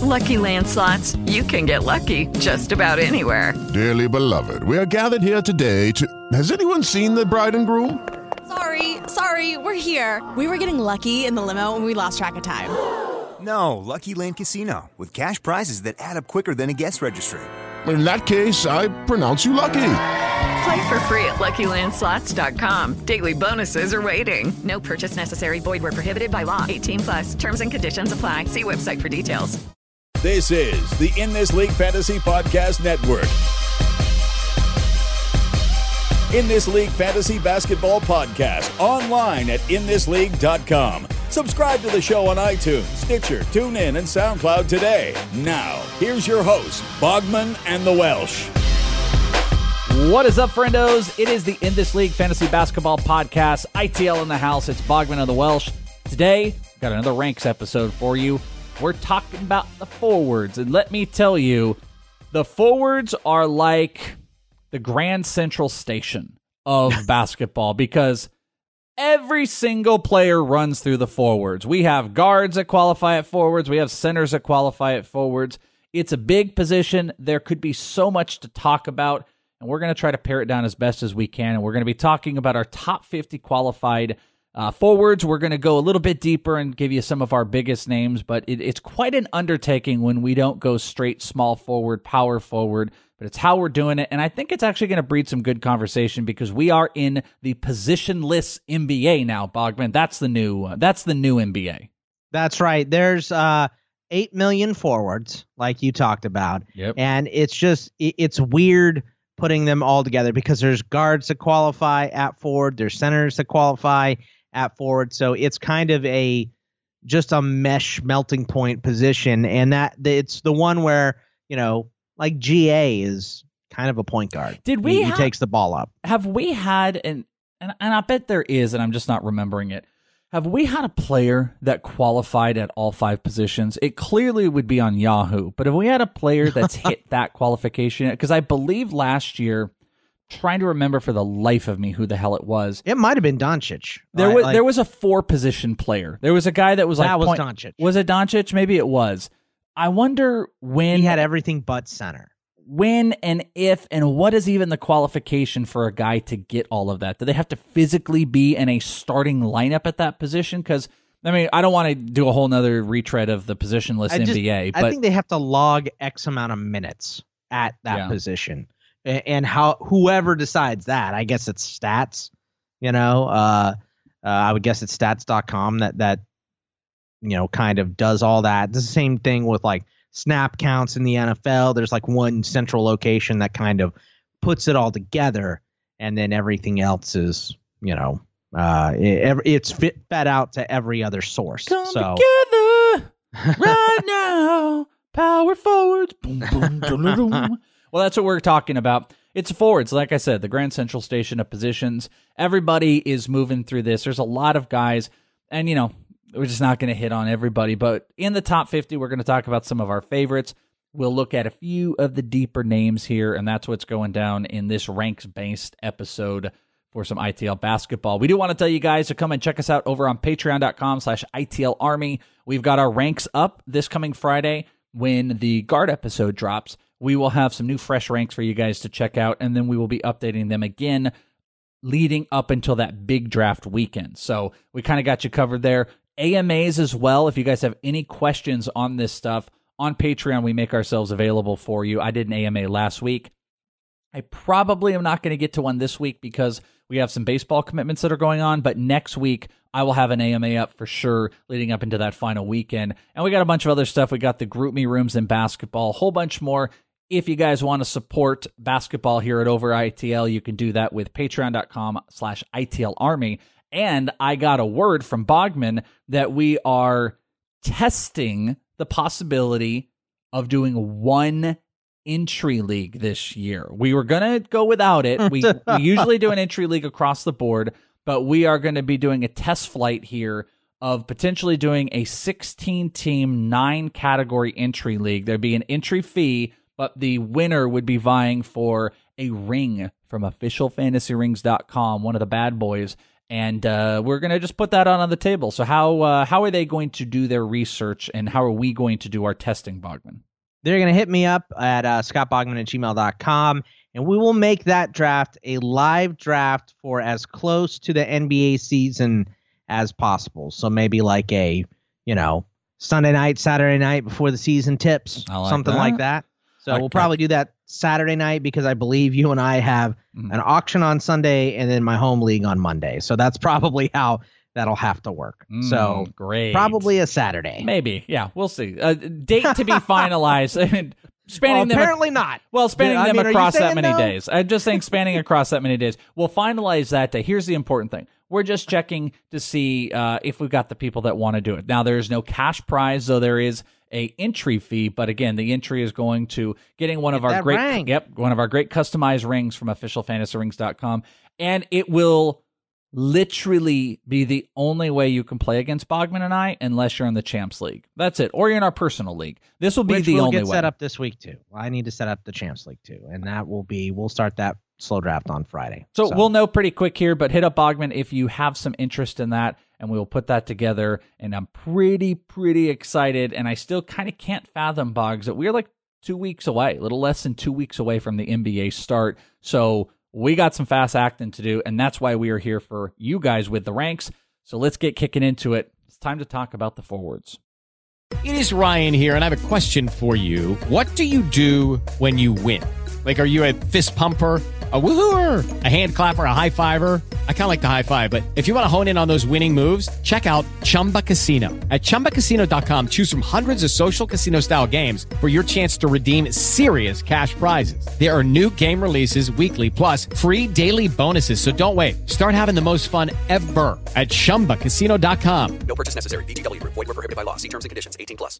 Lucky Land Slots, you can get lucky just about anywhere. Dearly beloved, we are gathered here today to... Has anyone seen the bride and groom? Sorry, we're here. We were getting lucky in the limo and we lost track of time. No, Lucky Land Casino, with cash prizes that add up quicker than a guest registry. In that case, I pronounce you lucky. Play for free at LuckyLandSlots.com. Daily bonuses are waiting. No purchase necessary. Void where prohibited by law. 18+. Terms and conditions apply. See website for details. This is the In This League Fantasy Podcast Network. In This League Fantasy Basketball Podcast, online at inthisleague.com. Subscribe to the show on iTunes, Stitcher, TuneIn, and SoundCloud today. Now, here's your hosts, Bogman and the Welsh. What is up, friendos? It is the In This League Fantasy Basketball Podcast. ITL in the house. It's Bogman and the Welsh. Today, we've got another Ranks episode for you. We're talking about the forwards, and let me tell you, the forwards are like the Grand Central Station of basketball because every single player runs through the forwards. We have guards that qualify at forwards. We have centers that qualify at forwards. It's a big position. There could be so much to talk about, and we're going to try to pare it down as best as we can, and we're going to be talking about our top 50 qualified forwards. We're going to go a little bit deeper and give you some of our biggest names, but it's quite an undertaking when we don't go straight small forward, power forward, but it's how we're doing it. And I think it's actually going to breed some good conversation because we are in the positionless NBA now, Bogman. That's the new NBA. That's right. There's 8 million forwards, like you talked about. Yep. And it's weird putting them all together because there's guards that qualify at forward, there's centers that qualify at forward. So it's kind of just a mesh melting point position. And that it's the one where, like GA is kind of a point guard. He takes the ball up. Have we had, and I bet there is, and I'm just not remembering it, have we had a player that qualified at all 5 positions? It clearly would be on Yahoo, but have we had a player that's hit that qualification? Because I believe last year, trying to remember for the life of me who the hell it was. It might have been Doncic. There was a 4-position player. There was a guy that was like... That was Doncic. Was it Doncic? Maybe it was. I wonder when... He had everything but center. When and if and what is even the qualification for a guy to get all of that? Do they have to physically be in a starting lineup at that position? Because, I don't want to do a whole nother retread of the positionless NBA. But I think they have to log X amount of minutes at that position. And whoever decides that, I guess it's stats, I would guess it's stats.com that kind of does all that. It's the same thing with like snap counts in the NFL. There's like one central location that kind of puts it all together, and then everything else is, it's fed out to every other source. Come together right now, power forwards. Boom, boom, dum-dum-dum. Well, that's what we're talking about. It's forwards, like I said, the Grand Central Station of positions. Everybody is moving through this. There's a lot of guys, and we're just not going to hit on everybody, but in the top 50, we're going to talk about some of our favorites. We'll look at a few of the deeper names here, and that's what's going down in this ranks-based episode for some ITL basketball. We do want to tell you guys to come and check us out over on patreon.com/ITL Army. We've got our ranks up this coming Friday when the guard episode drops. We will have some new fresh ranks for you guys to check out, and then we will be updating them again leading up until that big draft weekend. So we kind of got you covered there. AMAs as well. If you guys have any questions on this stuff, on Patreon, we make ourselves available for you. I did an AMA last week. I probably am not going to get to one this week because we have some baseball commitments that are going on, but next week I will have an AMA up for sure leading up into that final weekend. And we got a bunch of other stuff. We got the group me rooms in basketball, a whole bunch more. If you guys want to support basketball here at Over ITL, you can do that with patreon.com/ITL Army. And I got a word from Bogman that we are testing the possibility of doing one entry league this year. We were going to go without it. We usually do an entry league across the board, but we are going to be doing a test flight here of potentially doing a 16-team, 9-category entry league. There'd be an entry fee, but the winner would be vying for a ring from officialfantasyrings.com, one of the bad boys. And we're going to just put that on the table. So how are they going to do their research, and how are we going to do our testing, Bogman? They're going to hit me up at scottbogman@gmail.com, and we will make that draft a live draft for as close to the NBA season as possible. So maybe like a, Sunday night, Saturday night before the season tips, something like that. So we'll probably do that Saturday night because I believe you and I have an auction on Sunday and then my home league on Monday. So that's probably how that'll have to work. So great. Probably a Saturday. Maybe. Yeah, we'll see. Date to be finalized. Apparently not. Well, spanning them across that many days. I'm just saying spanning across that many days. We'll finalize that day. Here's the important thing. We're just checking to see if we've got the people that want to do it. Now, there is no cash prize, though there is a entry fee. But again, the entry is going to getting one of our great customized rings from officialfantasyrings.com. And it will literally be the only way you can play against Bogman and I unless you're in the Champs League. That's it. Or you're in our personal league. This will be the only way. Which will get set up this week, too. I need to set up the Champs League, too. And that will be, we'll start that slow draft on Friday. So we'll know pretty quick here, but hit up Bogman if you have some interest in that, and we will put that together. And I'm pretty excited, and I still kind of can't fathom, Boggs, that we're like 2 weeks away, a little less than 2 weeks away from the NBA start. So we got some fast acting to do, and that's why we are here for you guys with the ranks. So let's get kicking into it. It's time to talk about the forwards. It is Ryan here, and I have a question for you. What do you do when you win? Like, are you a fist pumper, a woohooer, a hand clapper, a high fiver? I kind of like the high five, but if you want to hone in on those winning moves, check out Chumba Casino. At ChumbaCasino.com, choose from hundreds of social casino-style games for your chance to redeem serious cash prizes. There are new game releases weekly, plus free daily bonuses. So don't wait. Start having the most fun ever at ChumbaCasino.com. No purchase necessary. VGW. Void where prohibited by law. See terms and conditions. 18+.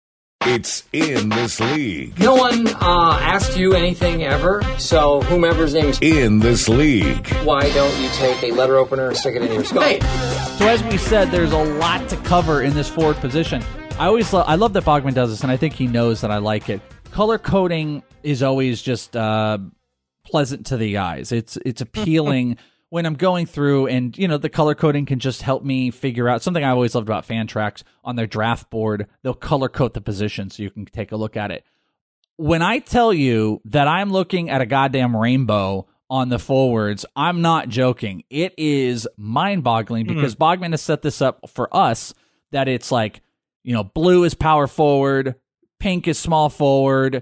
It's In This League. No one asked you anything ever, so whomever's name is In This League. Why don't you take a letter opener and stick it in your skull? Hey. So as we said, there's a lot to cover in this forward position. I love that Bogman does this, and I think he knows that I like it. Color coding is always just pleasant to the eyes. It's appealing when I'm going through, and the color coding can just help me figure out something I always loved about Fantrax. On their draft board, they'll color code the position so you can take a look at it. When I tell you that I'm looking at a goddamn rainbow on the forwards, I'm not joking. It is mind-boggling because Bogman has set this up for us that it's like, blue is power forward, pink is small forward,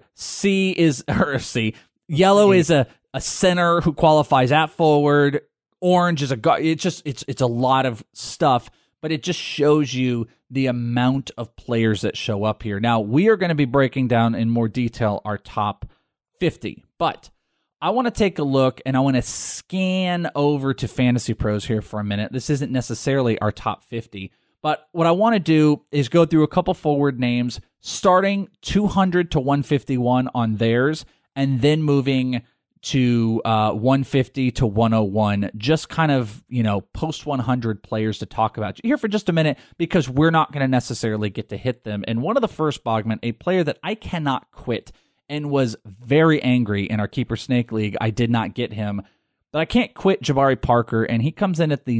yellow is a center who qualifies at forward, orange is a guard. It's a lot of stuff, but it just shows you the amount of players that show up here. Now, we are going to be breaking down in more detail our top 50, but I want to take a look and I want to scan over to Fantasy Pros here for a minute. This isn't necessarily our top 50, but what I want to do is go through a couple forward names, starting 200 to 151 on theirs, and then moving to 150 to 101, just kind of, post 100 players to talk about here for just a minute, because we're not going to necessarily get to hit them. And one of the first, Bogman, a player that I cannot quit and was very angry in our Keeper Snake League, I did not get him, but I can't quit Jabari Parker, and he comes in at the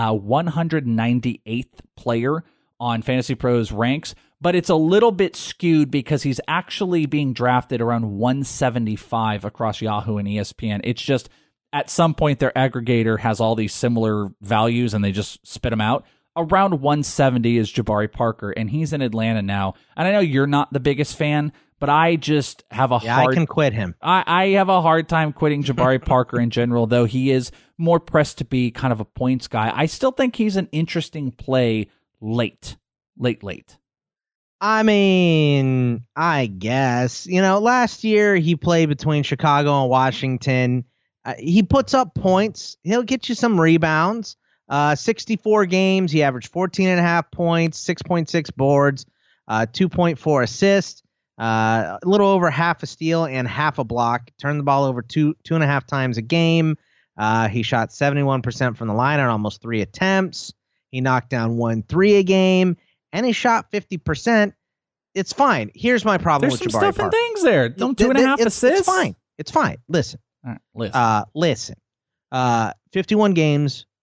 198th player on Fantasy Pros ranks, but it's a little bit skewed because he's actually being drafted around 175 across Yahoo and ESPN. It's just at some point their aggregator has all these similar values and they just spit them out. Around 170 is Jabari Parker, and he's in Atlanta now. And I know you're not the biggest fan, but I just have I can quit him. I have a hard time quitting Jabari Parker in general, though he is more pressed to be kind of a points guy. I still think he's an interesting play late. I mean, I guess. Last year he played between Chicago and Washington. He puts up points. He'll get you some rebounds. 64 games. He averaged 14.5 points, 6.6 boards, 2.4 assists, a little over half a steal and half a block. Turned the ball over two and a half times a game. He shot 71% from the line on almost 3 attempts. He knocked down 1 3 a game. And he shot 50%. It's fine. Here's my problem with Jabari Parker. There's some stuff and things there. 2.5 assists. It's fine. It's fine. Listen. All right, listen. 51 games,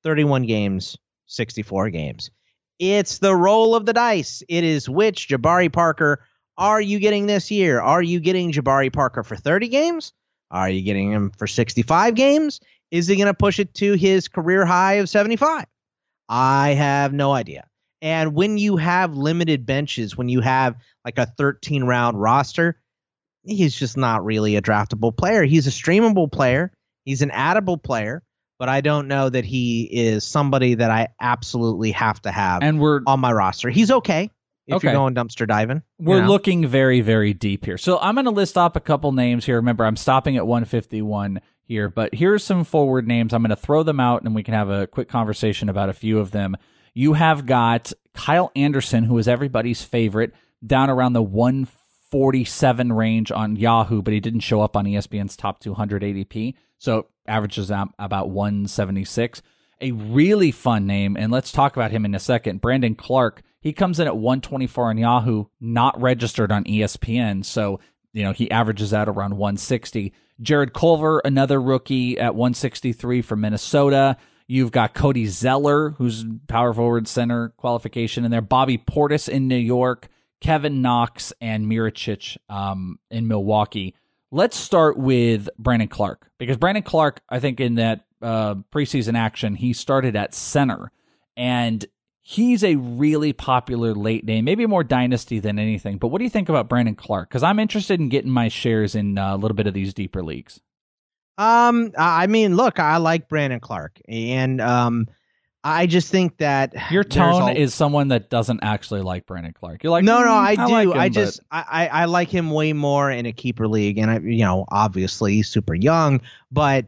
31 games, 64 games. It's the roll of the dice. It is which Jabari Parker are you getting this year? Are you getting Jabari Parker for 30 games? Are you getting him for 65 games? Is he going to push it to his career high of 75? I have no idea. And when you have limited benches, when you have like a 13-round roster, he's just not really a draftable player. He's a streamable player. He's an addable player. But I don't know that he is somebody that I absolutely have to have on my roster. He's okay if you're going dumpster diving. We're looking very, very deep here. So I'm going to list off a couple names here. Remember, I'm stopping at 151 here, but here's some forward names. I'm going to throw them out, and we can have a quick conversation about a few of them. You have got Kyle Anderson, who is everybody's favorite, down around the 147 range on Yahoo, but he didn't show up on ESPN's top 200 ADP. So averages out about 176. A really fun name, and let's talk about him in a second. Brandon Clark, he comes in at 124 on Yahoo, not registered on ESPN. So, he averages out around 160. Jared Culver, another rookie at 163 from Minnesota. You've got Cody Zeller, who's power forward center qualification in there. Bobby Portis in New York. Kevin Knox and Mirotic in Milwaukee. Let's start with Brandon Clark, because Brandon Clark, I think in that preseason action, he started at center, and he's a really popular late name, maybe more dynasty than anything. But what do you think about Brandon Clark? Because I'm interested in getting my shares in a little bit of these deeper leagues. I mean, look, I like Brandon Clark, and I just think that your tone is someone that doesn't actually like Brandon Clark. You're like, no, I do. Like him, I like him way more in a keeper league, and obviously he's super young, but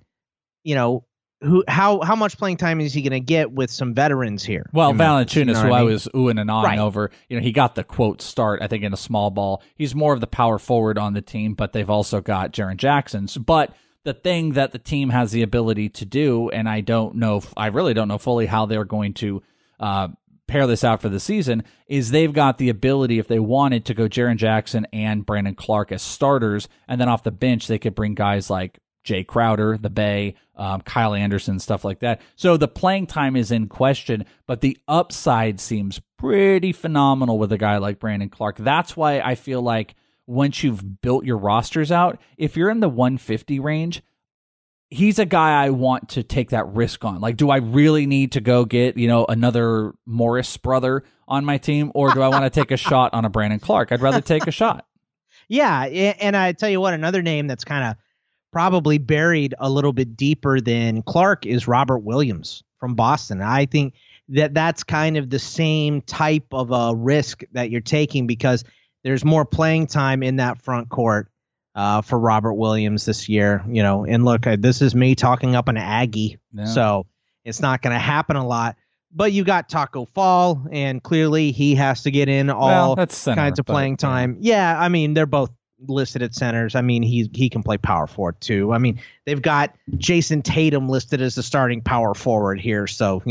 how much playing time is he going to get with some veterans here? Well, Valanciunas, who I was oohing and ahhing over, he got the quote start, I think, in a small ball. He's more of the power forward on the team, but they've also got Jaren Jackson. But the thing that the team has the ability to do, and I really don't know fully how they're going to pair this out for the season, is they've got the ability, if they wanted, to go Jaren Jackson and Brandon Clark as starters, and then off the bench they could bring guys like Jay Crowder, the Bay, Kyle Anderson, stuff like that. So the playing time is in question, but the upside seems pretty phenomenal with a guy like Brandon Clark. That's why I feel like once you've built your rosters out, if you're in the 150 range, he's a guy I want to take that risk on. Like, do I really need to go get, another Morris brother on my team, or do I want to take a shot on a Brandon Clark? I'd rather take a shot. Yeah, and I tell you what, another name that's kind of probably buried a little bit deeper than Clark is Robert Williams from Boston. I think that's kind of the same type of a risk that you're taking, because there's more playing time in that front court for Robert Williams this year, and look, this is me talking up an Aggie, so it's not going to happen a lot, but you got Taco Fall, and clearly he has to get in all kinds of playing time. Yeah, I mean, they're both listed at centers. I mean, he can play power forward too. I mean, they've got Jason Tatum listed as the starting power forward here, so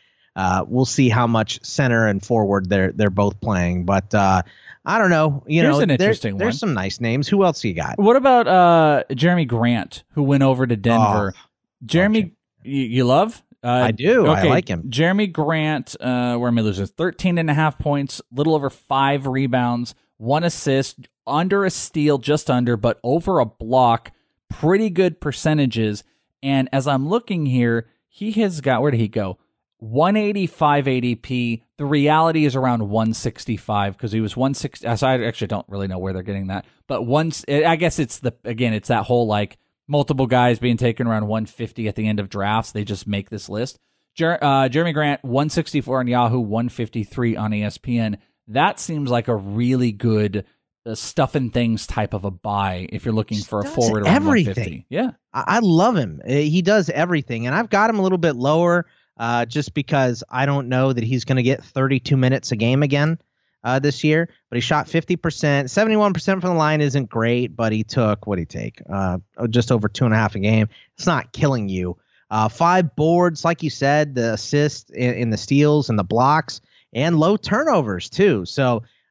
we'll see how much center and forward they're both playing, but I don't know. Here's an interesting one. There's some nice names. Who else you got? What about Jeremy Grant, who went over to Denver? Jeremy, you love? I do. Okay. I like him. Jeremy Grant, where am I losing? 13.5 points, little over 5 rebounds, 1 assist, under a steal, just under, but over a block. Pretty good percentages. And as I'm looking here, he has got, where did he go? 185 ADP. The reality is around 165, because he was 160. So I actually don't really know where they're getting that. But I guess it's that whole like multiple guys being taken around 150 at the end of drafts. They just make this list. Jeremy Grant, 164 on Yahoo, 153 on ESPN. That seems like a really good stuff and things type of a buy if you're looking for a forward around 150. Yeah, I love him. He does everything, and I've got him a little bit lower. Just because I don't know that he's going to get 32 minutes a game again this year. But he shot 50%. 71% from the line isn't great, but he took, what did he take? Just over 2.5 a game. It's not killing you. 5 boards, like you said, the assists in the steals and the blocks, and low turnovers too. So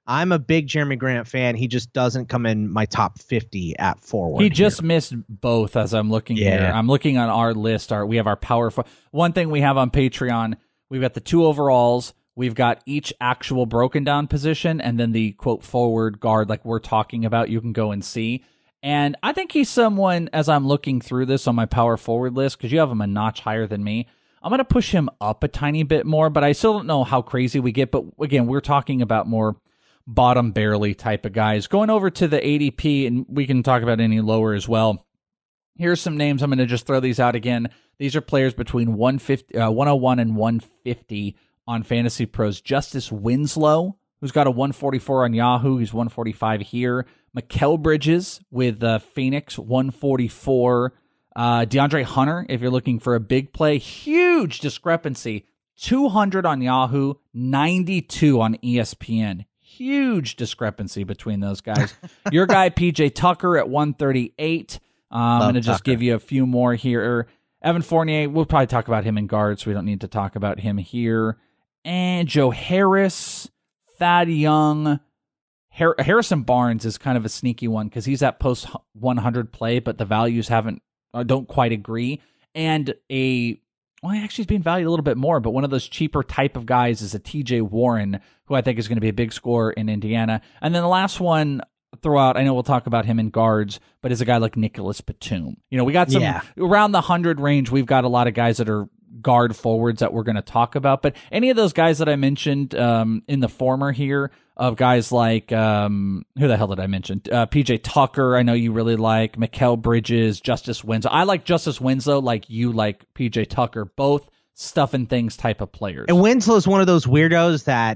I'm a big Jeremy Grant fan. He just doesn't come in my top 50 at forward. He just missed both as I'm looking here. I'm looking on our list. We have our power. One thing we have on Patreon, we've got the 2 overalls. We've got each actual broken down position and then the quote forward guard like we're talking about. You can go and see. And I think he's someone, as I'm looking through this on my power forward list, because you have him a notch higher than me, I'm going to push him up a tiny bit more, but I still don't know how crazy we get. But again, we're talking about more bottom barely type of guys. Going over to the ADP, and we can talk about any lower as well. Here's some names. I'm going to just throw these out again. These are players between 101 and 150 on Fantasy Pros. Justice Winslow, who's got a 144 on Yahoo. He's 145 here. Mikal Bridges with Phoenix, 144. DeAndre Hunter, if you're looking for a big play, huge discrepancy. 200 on Yahoo, 92 on ESPN. Huge discrepancy between those guys. Your guy, PJ Tucker, at 138. I'm going to just give you a few more here. Evan Fournier, we'll probably talk about him in guard, so we don't need to talk about him here. And Joe Harris, Thad Young. Harrison Barnes is kind of a sneaky one because he's at post 100 play, but the values don't quite agree. And actually he's being valued a little bit more, but one of those cheaper type of guys is a TJ Warren, who I think is going to be a big scorer in Indiana. And then the last one throughout, I know we'll talk about him in guards, but is a guy like Nicholas Batum. We got some around the 100 range. We've got a lot of guys that are guard forwards that we're going to talk about, but any of those guys that I mentioned in the former here of guys like who the hell did I mention? PJ Tucker, I know you really like. Mikal Bridges, Justice Winslow. I like Justice Winslow like you like PJ Tucker, both stuff and things type of players. And Winslow is one of those weirdos that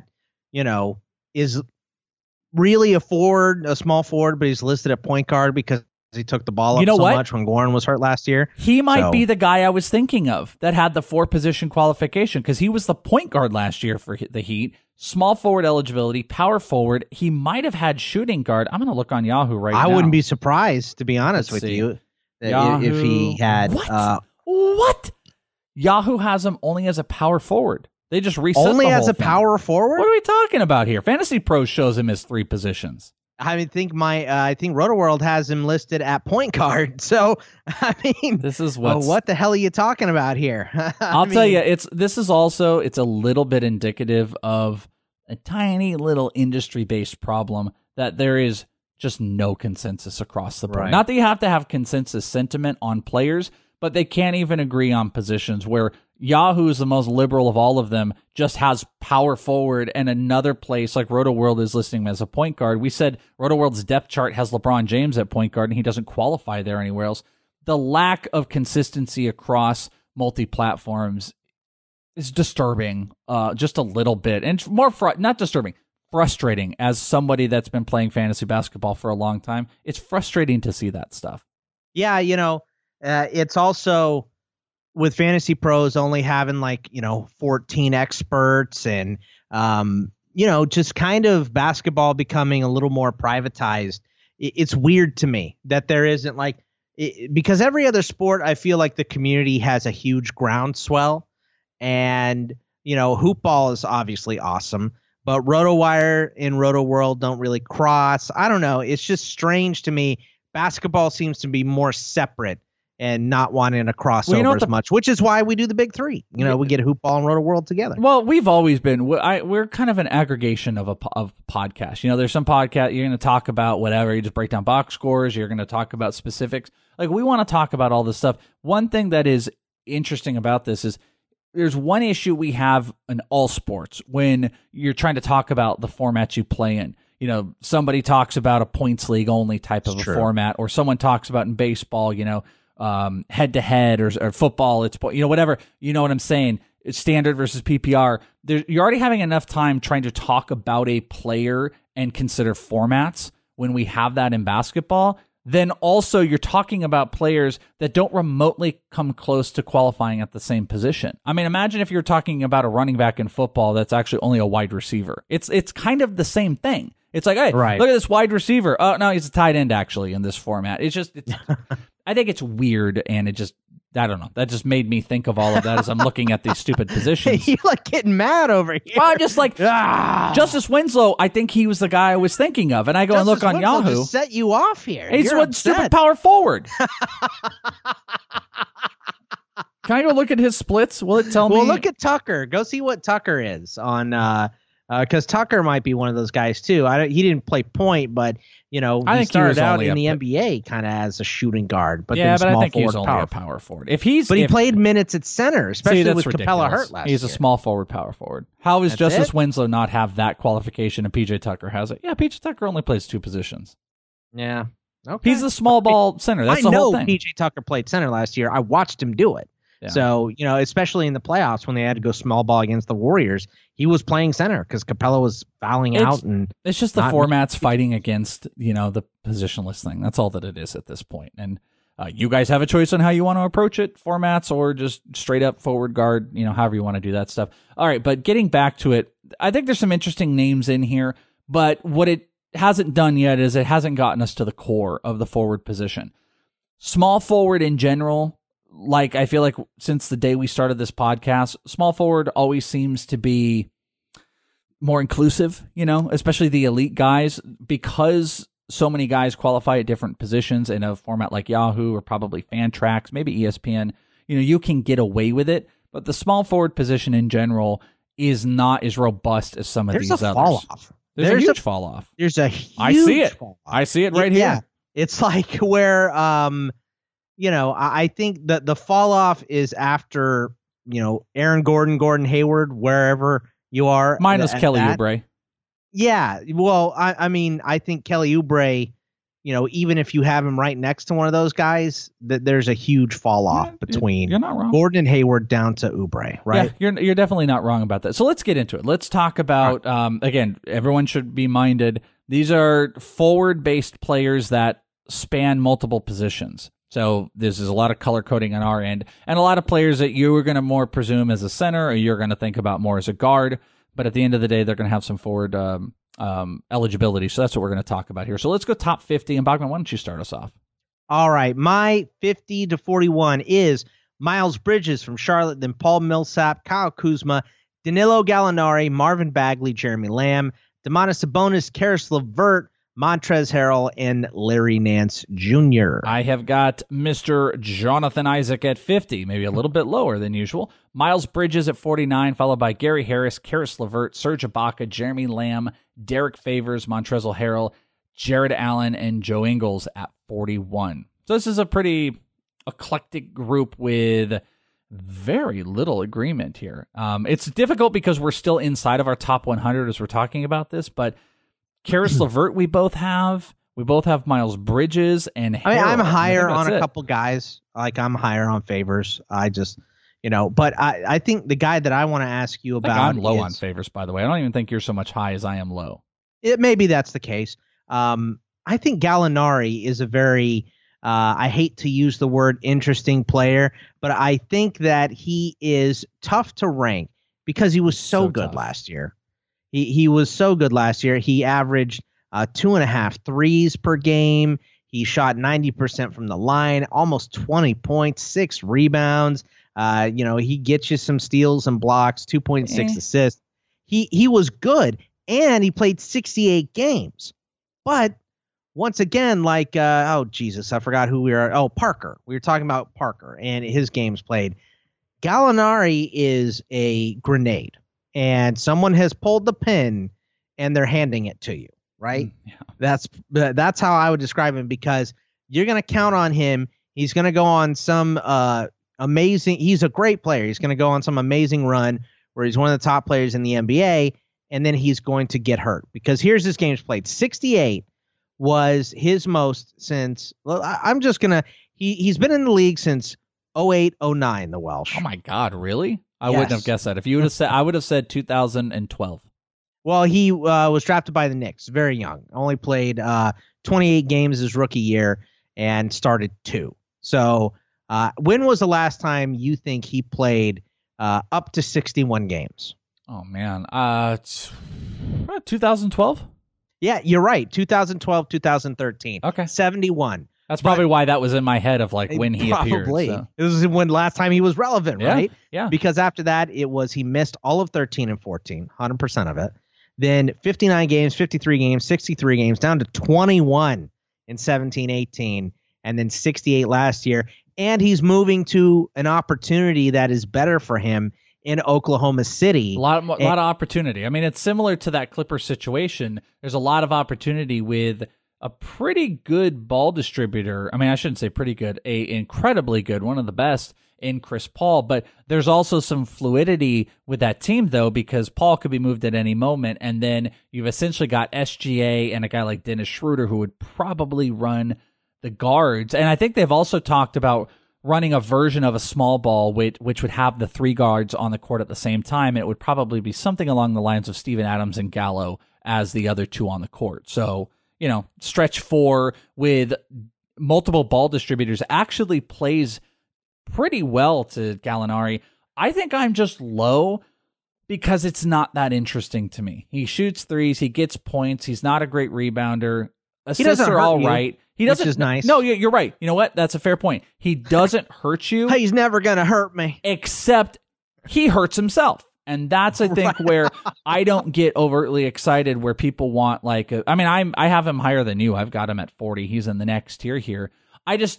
is really a small forward, but he's listed at point guard because he took the ball up much when Goran was hurt last year. He might be the guy I was thinking of that had the 4-position qualification because he was the point guard last year for the Heat. Small forward eligibility, power forward. He might have had shooting guard. I'm going to look on Yahoo now. I wouldn't be surprised, to be honest with you, if he had. What? Yahoo has him only as a power forward. They just reset only the whole as a thing. Power forward? What are we talking about here? Fantasy Pros shows him as 3 positions. I think RotoWorld has him listed at point guard. So this is what the hell are you talking about here? I'll tell you, it's a little bit indicative of a tiny little industry-based problem that there is just no consensus across the board. Right. Not that you have to have consensus sentiment on players, but they can't even agree on positions where Yahoo is the most liberal of all of them, just has power forward, and another place like RotoWorld is listing him as a point guard. We said RotoWorld's depth chart has LeBron James at point guard, and he doesn't qualify there anywhere else. The lack of consistency across multi-platforms is disturbing just a little bit. And more not disturbing, frustrating. As somebody that's been playing fantasy basketball for a long time, it's frustrating to see that stuff. Yeah, it's also with Fantasy Pros only having 14 experts and, just kind of basketball becoming a little more privatized. It's weird to me that there isn't because every other sport, I feel like the community has a huge groundswell and, hoop ball is obviously awesome, but RotoWire and RotoWorld don't really cross. I don't know. It's just strange to me. Basketball seems to be more separate and not wanting to crossover as much, which is why we do the big three. We get Hoop Ball and RotoWorld together. Well, we've always been. We're kind of an aggregation of podcasts. There's some podcast you're going to talk about whatever. You just break down box scores. You're going to talk about specifics. We want to talk about all this stuff. One thing that is interesting about this is there's one issue we have in all sports when you're trying to talk about the formats you play in. Somebody talks about a points league only type of a format, or someone talks about in baseball, head to head or football, it's whatever, what I'm saying, it's standard versus PPR. You're already having enough time trying to talk about a player and consider formats when we have that in basketball. Then also you're talking about players that don't remotely come close to qualifying at the same position. I mean, imagine if you're talking about a running back in football that's actually only a wide receiver. It's kind of the same thing. It's like, hey, look at this wide receiver. Oh, no, he's a tight end actually in this format. It's I think it's weird, and it just I don't know. That just made me think of all of that as I'm looking at these stupid positions. You're like getting mad over here. Well, I'm just like, Justice Winslow, I think he was the guy I was thinking of. And I go and look on Winslow Yahoo. Just set you off here. He's You're one upset. stupid power forward. Can I go look at his splits? Will it tell me? Well, look at Tucker. Go see what Tucker is on, because Tucker might be one of those guys too. He didn't play point, but he started out in the NBA kind of as a shooting guard. But yeah, then but I think forward, he's only a power forward. He played minutes at center, especially with ridiculous. Capella hurt last year. He's a small forward, power forward. How does Justice Winslow not have that qualification and PJ Tucker has it? Yeah, PJ Tucker only plays 2 positions. Yeah. Okay. He's the small ball center. That's the whole thing. I know PJ Tucker played center last year. I watched him do it. Yeah. So, especially in the playoffs when they had to go small ball against the Warriors, he was playing center because Capella was fouling out. And it's just the formats fighting against, the positionless thing. That's all that it is at this point. And you guys have a choice on how you want to approach it, formats or just straight up forward guard, however you want to do that stuff. All right, but getting back to it, I think there's some interesting names in here, but what it hasn't done yet is it hasn't gotten us to the core of the forward position. Small forward in general, like I feel like since the day we started this podcast, small forward always seems to be more inclusive, especially the elite guys, because so many guys qualify at different positions in a format like Yahoo or probably Fantrax, maybe ESPN. You can get away with it, but the small forward position in general is not as robust as some of these others. Fall-off. There's a huge fall off. There's a huge I see it. fall-off. I see it right here. Yeah. It's like where I think that the fall off is after, Aaron Gordon, Gordon Hayward, wherever you are. Minus Kelly Oubre. Yeah. Well, I think Kelly Oubre, even if you have him right next to one of those guys, that there's a huge fall off between you're not wrong. Gordon and Hayward down to Oubre, right? Yeah, you're definitely not wrong about that. So let's get into it. Let's talk about, again, everyone should be minded. These are forward-based players that span multiple positions. So this is a lot of color coding on our end, and a lot of players that you are going to more presume as a center, or you're going to think about more as a guard. But at the end of the day, they're going to have some forward eligibility. So that's what we're going to talk about here. So let's go top 50. And Bogman, why don't you start us off? All right, my 50 to 41 is Miles Bridges from Charlotte, then Paul Millsap, Kyle Kuzma, Danilo Gallinari, Marvin Bagley, Jeremy Lamb, Domantas Sabonis, Karis LeVert, Montrezl Harrell, and Larry Nance Jr. I have got Mr. Jonathan Isaac at 50, maybe a little bit lower than usual. Miles Bridges at 49, followed by Gary Harris, Karis LeVert, Serge Ibaka, Jeremy Lamb, Derek Favors, Montrezl Harrell, Jared Allen, and Joe Ingles at 41. So this is a pretty eclectic group with very little agreement here. It's difficult because we're still inside of our top 100 as we're talking about this, but Karis LeVert we both have. We both have Miles Bridges and Harrell. I'm higher on a couple guys. Like I'm higher on Favors. I just, but I think the guy that I want to ask you about I'm low on Favors, by the way. I don't even think you're so much high as I am low. Maybe that's the case. I think Gallinari is a very, I hate to use the word interesting player, but I think that he is tough to rank because he was so good tough last year. He was so good last year. He averaged 2.5 threes per game. He shot 90% from the line, almost 20 points, 6 rebounds. He gets you some steals and blocks, 2.6 assists. He was good, and he played 68 games. But once again, I forgot who we are. Oh, Parker. We were talking about Parker and his games played. Gallinari is a grenade, and someone has pulled the pin, and they're handing it to you, right? Yeah. That's how I would describe him, because you're going to count on him. He's going to go on some amazing – he's a great player. He's going to go on some amazing run where he's one of the top players in the NBA, and then he's going to get hurt. Because here's his games played. 68 was his most since – I'm just going to – he's been in the league since 08-09, the Welsh. Oh, my God, really? I wouldn't have guessed that. If you would have said – I would have said 2012. Well, he was drafted by the Knicks, very young. Only played 28 games his rookie year and started 2. So when was the last time you think he played up to 61 games? Oh, man. 2012? Yeah, you're right. 2012, 2013. Okay. 71. That's probably why that was in my head of like when he appeared. So. It was when last time he was relevant, right? Yeah. Because after that, he missed all of 13 and 14, 100% of it. Then 59 games, 53 games, 63 games, down to 21 in 17-18, and then 68 last year. And he's moving to an opportunity that is better for him in Oklahoma City. A lot of opportunity. I mean, it's similar to that Clippers situation. There's a lot of opportunity with a pretty good ball distributor. I mean, I shouldn't say pretty good, a incredibly good, one of the best in Chris Paul. But there's also some fluidity with that team, though, because Paul could be moved at any moment. And then you've essentially got SGA and a guy like Dennis Schroeder who would probably run the guards. And I think they've also talked about running a version of a small ball which would have the three guards on the court at the same time. And it would probably be something along the lines of Steven Adams and Gallo as the other two on the court. So, you know, stretch four with multiple ball distributors actually plays pretty well to Gallinari. I think I'm just low because it's not that interesting to me. He shoots threes, he gets points, he's not a great rebounder. Assists are all right. He doesn't. Which is nice. No, you're right. You know what? That's a fair point. He doesn't hurt you. He's never going to hurt me. Except he hurts himself. And that's, I think, where I don't get overtly excited, where people want like, I have him higher than you. I've got him at 40. He's in the next tier here. I just,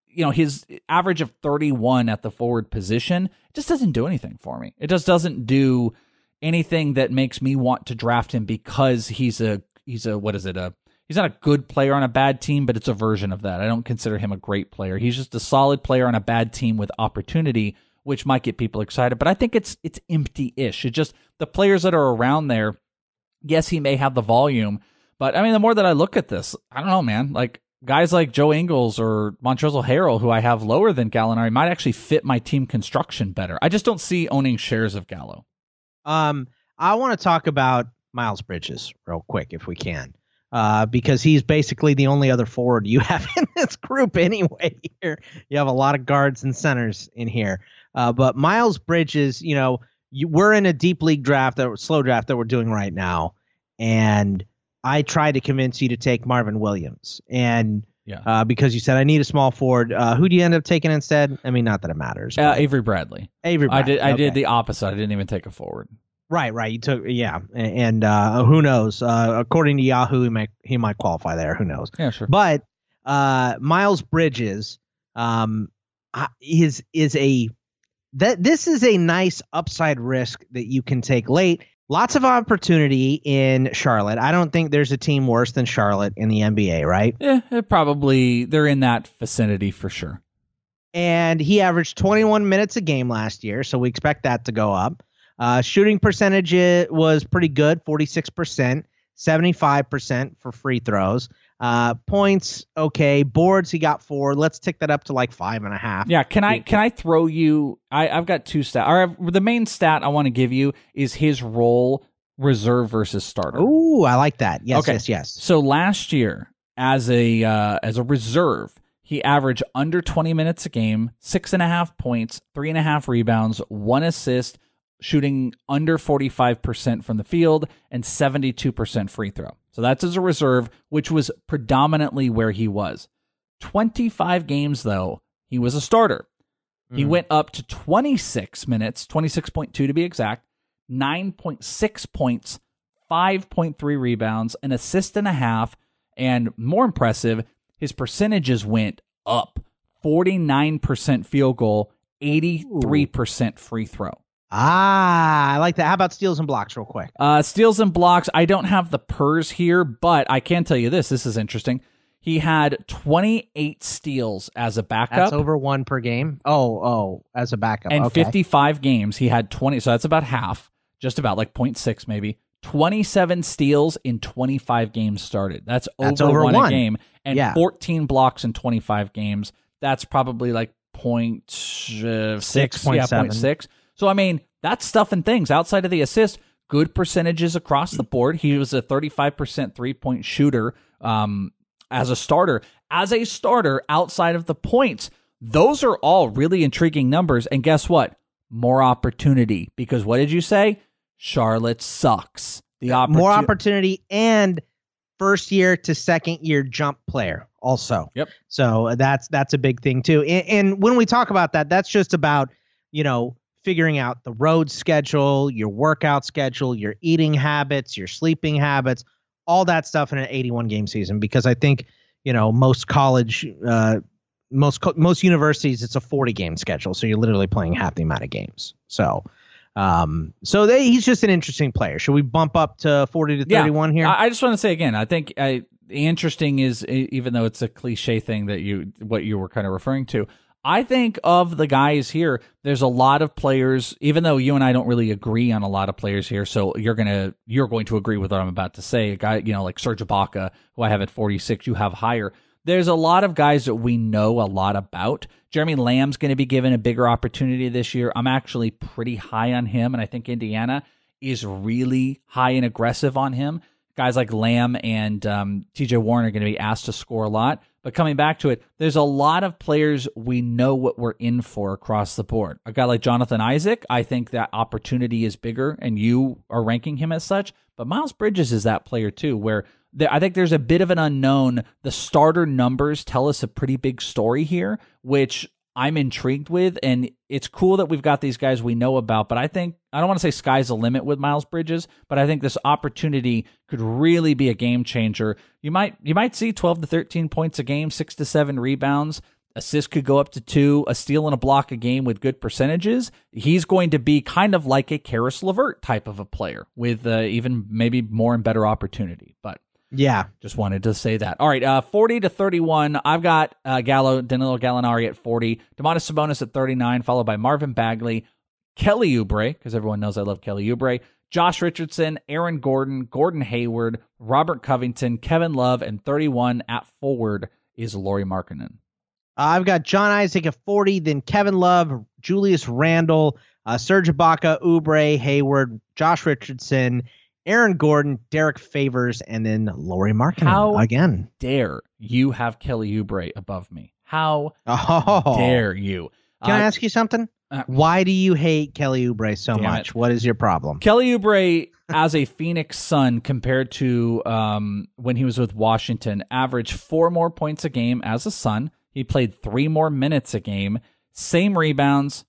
his average of 31 at the forward position just doesn't do anything for me. It just doesn't do anything that makes me want to draft him because he's a what is it? He's not a good player on a bad team, but it's a version of that. I don't consider him a great player. He's just a solid player on a bad team with opportunity, which might get people excited. But I think it's empty-ish. It's just the players that are around there, yes, he may have the volume, but I mean, the more that I look at this, I don't know, man. Like guys like Joe Ingles or Montrezl Harrell, who I have lower than Gallinari, might actually fit my team construction better. I just don't see owning shares of Gallo. I want to talk about Miles Bridges real quick, if we can. Because he's basically the only other forward you have in this group anyway. Here you have a lot of guards and centers in here, but Miles Bridges, we're in a deep league draft, slow draft that we're doing right now, and I tried to convince you to take Marvin Williams, and because you said I need a small forward. Who do you end up taking instead? I mean, not that it matters. Avery Bradley. I did the opposite. I didn't even take a forward. Right. You took, and who knows? According to Yahoo, he might qualify there. Who knows? Yeah, sure. But Miles Bridges, this is a nice upside risk that you can take late. Lots of opportunity in Charlotte. I don't think there's a team worse than Charlotte in the NBA, right? Yeah, they're in that vicinity for sure. And he averaged 21 minutes a game last year, so we expect that to go up. Shooting percentage was pretty good, 46%, 75% for free throws. Points, okay. Boards, he got 4. Let's tick that up to like 5.5. Yeah, can I throw you? I've got two stats. The main stat I want to give you is his role, reserve versus starter. Ooh, I like that. Yes, okay. yes. So last year, as a reserve, he averaged under 20 minutes a game, 6.5 points, 3.5 rebounds, 1 assist, shooting under 45% from the field and 72% free throw. So that's as a reserve, which was predominantly where he was. 25 games, though, he was a starter. He went up to 26 minutes, 26.2 to be exact, 9.6 points, 5.3 rebounds, an assist and a half, and more impressive, his percentages went up. 49% field goal, 83% free throw. I like that. How about steals and blocks real quick? Steals and blocks, I don't have the PERS here, but I can tell you this. This is interesting. He had 28 steals as a backup. That's over 1 per game? Oh, as a backup. And okay. 55 games, he had 20, so that's about half, just about like 0.6 maybe. 27 steals in 25 games started. That's over 1 a game. And 14 blocks in 25 games. That's probably like 0.6. Yeah, 0.6. So, I mean, that's stuff and things. Outside of the assist, good percentages across the board. He was a 35% three-point shooter as a starter. As a starter, outside of the points, those are all really intriguing numbers. And guess what? More opportunity. Because what did you say? Charlotte sucks. More opportunity, and first year to second year jump player also. Yep. So that's a big thing too. And when we talk about that, that's just about, figuring out the road schedule, your workout schedule, your eating habits, your sleeping habits, all that stuff in an 81 game season. Because I think, most college, most universities, it's a 40 game schedule. So you're literally playing half the amount of games. So, he's just an interesting player. Should we bump up to 40 to 31 here? I just want to say again, I think interesting is, even though it's a cliche thing that what you were kind of referring to, I think of the guys here, there's a lot of players, even though you and I don't really agree on a lot of players here, so you're going to agree with what I'm about to say. A guy, like Serge Ibaka, who I have at 46, you have higher. There's a lot of guys that we know a lot about. Jeremy Lamb's going to be given a bigger opportunity this year. I'm actually pretty high on him, and I think Indiana is really high and aggressive on him. Guys like Lamb and TJ Warren are going to be asked to score a lot. But coming back to it, there's a lot of players we know what we're in for across the board. A guy like Jonathan Isaac, I think that opportunity is bigger, and you are ranking him as such. But Miles Bridges is that player too, where I think there's a bit of an unknown. The starter numbers tell us a pretty big story here, which I'm intrigued with, and it's cool that we've got these guys we know about, but I don't want to say sky's the limit with Miles Bridges, but I think this opportunity could really be a game changer. You might see 12 to 13 points a game, 6 to 7 rebounds, assists could go up to 2, a steal and a block a game with good percentages. He's going to be kind of like a Karis LeVert type of a player with even maybe more and better opportunity, but yeah, just wanted to say that. All right, 40 to 31. I've got Danilo Gallinari at 40, Domantas Sabonis at 39, followed by Marvin Bagley, Kelly Oubre, because everyone knows I love Kelly Oubre, Josh Richardson, Aaron Gordon, Gordon Hayward, Robert Covington, Kevin Love, and 31 at forward is Lauri Markkanen. I've got John Isaac at 40, then Kevin Love, Julius Randle, Serge Ibaka, Oubre, Hayward, Josh Richardson, Aaron Gordon, Derek Favors, and then Lauri Markkanen again. Dare you have Kelly Oubre above me? How dare you? Can I ask you something? Why do you hate Kelly Oubre so much? What is your problem? Kelly Oubre, as a Phoenix Sun, compared to when he was with Washington, averaged 4 more points a game as a Sun. He played 3 more minutes a game. Same rebounds.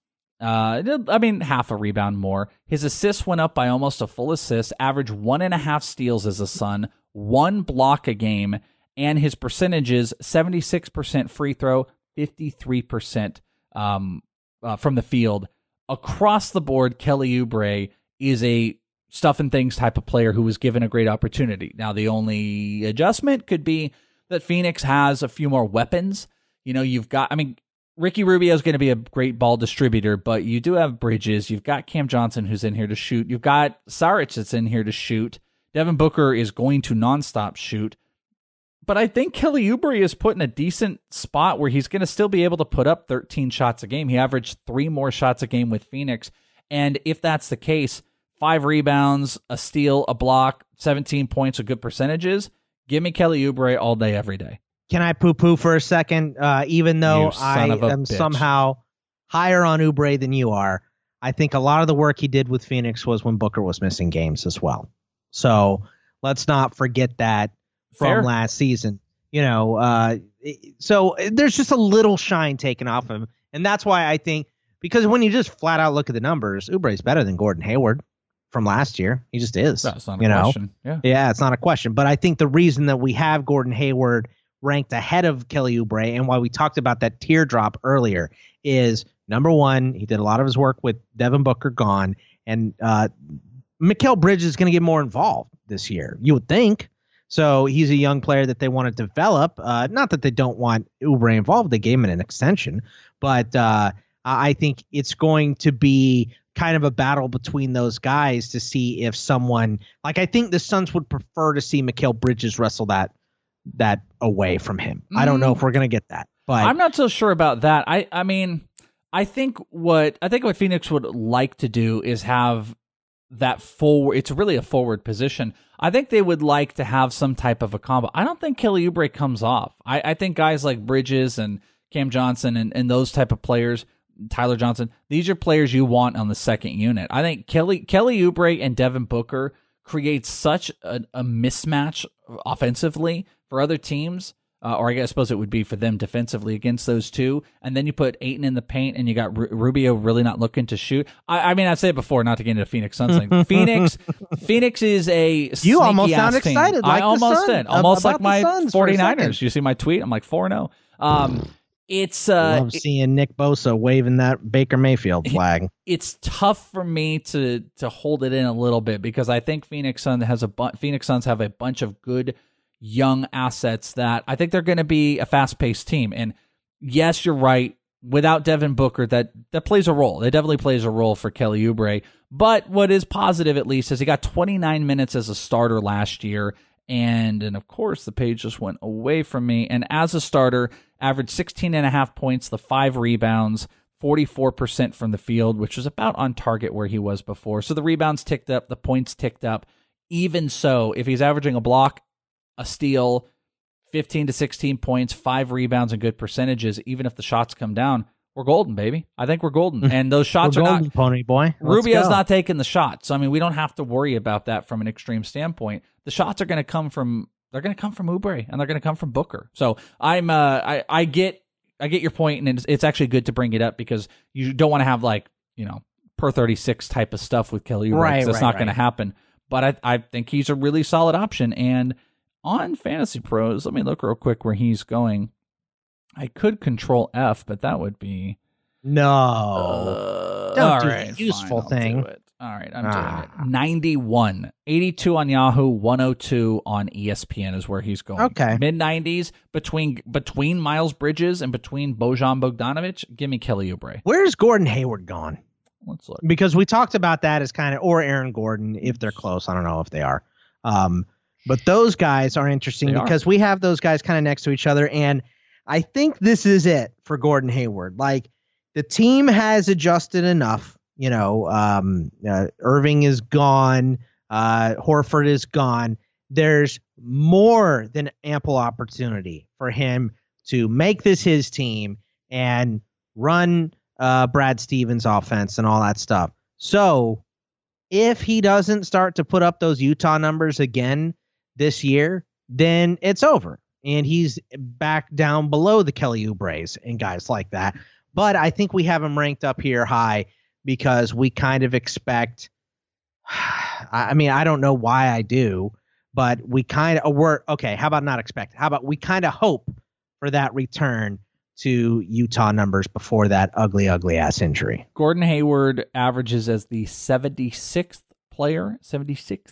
Half a rebound more. His assists went up by almost a full assist, averaged 1.5 steals as a Sun, 1 block a game, and his percentages, 76% free throw, 53% from the field. Across the board, Kelly Oubre is a stuff and things type of player who was given a great opportunity. Now, the only adjustment could be that Phoenix has a few more weapons. You've got, Ricky Rubio is going to be a great ball distributor, but you do have Bridges. You've got Cam Johnson who's in here to shoot. You've got Saric that's in here to shoot. Devin Booker is going to nonstop shoot. But I think Kelly Oubre is put in a decent spot where he's going to still be able to put up 13 shots a game. He averaged 3 more shots a game with Phoenix. And if that's the case, 5 rebounds, a steal, a block, 17 points with good percentages, give me Kelly Oubre all day, every day. Can I poo-poo for a second? Even though I am somehow higher on Oubre than you are, I think a lot of the work he did with Phoenix was when Booker was missing games as well. So let's not forget that from last season. So there's just a little shine taken off him. And that's why I think, because when you just flat out look at the numbers, Oubre's better than Gordon Hayward from last year. He just is. That's not a question. Yeah, it's not a question. But I think the reason that we have Gordon Hayward ranked ahead of Kelly Oubre, and why we talked about that teardrop earlier, is number one, he did a lot of his work with Devin Booker gone, and Mikal Bridges is going to get more involved this year, you would think. So he's a young player that they want to develop. Not that they don't want Oubre involved. They gave him an extension, but I think it's going to be kind of a battle between those guys to see if someone, like, I think the Suns would prefer to see Mikal Bridges wrestle that away from him. I don't know if we're going to get that, but I'm not so sure about that. I think what Phoenix would like to do is have that forward. It's really a forward position. I think they would like to have some type of a combo. I don't think Kelly Oubre comes off. I think guys like Bridges and Cam Johnson and those type of players, Tyler Johnson, these are players you want on the second unit. I think Kelly Oubre and Devin Booker creates such a mismatch offensively for other teams, or I suppose it would be for them defensively against those two. And then you put Ayton in the paint, and you got Rubio really not looking to shoot. I mean, I've said it before, not to get into Phoenix Suns thing. Phoenix is a you almost sound team. excited. Like I almost did, almost like my Suns 49ers. You see my tweet? I'm like 4-0. It's love seeing Nick Bosa waving that Baker Mayfield flag. It's tough for me to hold it in a little bit because I think Phoenix Suns have a bunch of good young assets that I think they're going to be a fast-paced team. And yes, you're right. Without Devin Booker, that plays a role. It definitely plays a role for Kelly Oubre. But what is positive, at least, is he got 29 minutes as a starter last year. And of course, the page just went away from me. And as a starter, averaged 16.5 points, the 5 rebounds, 44% from the field, which was about on target where he was before. So the rebounds ticked up, the points ticked up. Even so, if he's averaging a block, a steal, 15 to 16 points, 5 rebounds, and good percentages, even if the shots come down, we're golden, baby. I think we're golden. And those shots are golden, not... Pony Boy. Rubio's not taking the shots. So, I mean, we don't have to worry about that from an extreme standpoint. The shots are going to come from... They're going to come from Oubre, and they're going to come from Booker. So I get your point, and it's actually good to bring it up because you don't want to have per 36 type of stuff with Kelly Oubre. Right, that's not going to happen. But I think he's a really solid option. And on Fantasy Pros, let me look real quick where he's going. I could Control F, but that would be don't do the useful thing. All right, I'm doing it. 91, 82 on Yahoo, 102 on ESPN is where he's going. Okay, mid-90s between Miles Bridges and between Bojan Bogdanovic. Give me Kelly Oubre. Where's Gordon Hayward gone? Let's look, because we talked about that as kind of, or Aaron Gordon if they're close. I don't know if they are, but those guys are interesting because we have those guys kind of next to each other, and I think this is it for Gordon Hayward. Like the team has adjusted enough. Irving is gone. Horford is gone. There's more than ample opportunity for him to make this his team and run Brad Stevens' offense and all that stuff. So if he doesn't start to put up those Utah numbers again this year, then it's over. And he's back down below the Kelly Oubres and guys like that. But I think we have him ranked up here high because we kind of expect, I mean, I don't know why I do, but we kind of were, okay, how about not expect? How about we kind of hope for that return to Utah numbers before that ugly ass injury? Gordon Hayward averages as the 76th player, 76th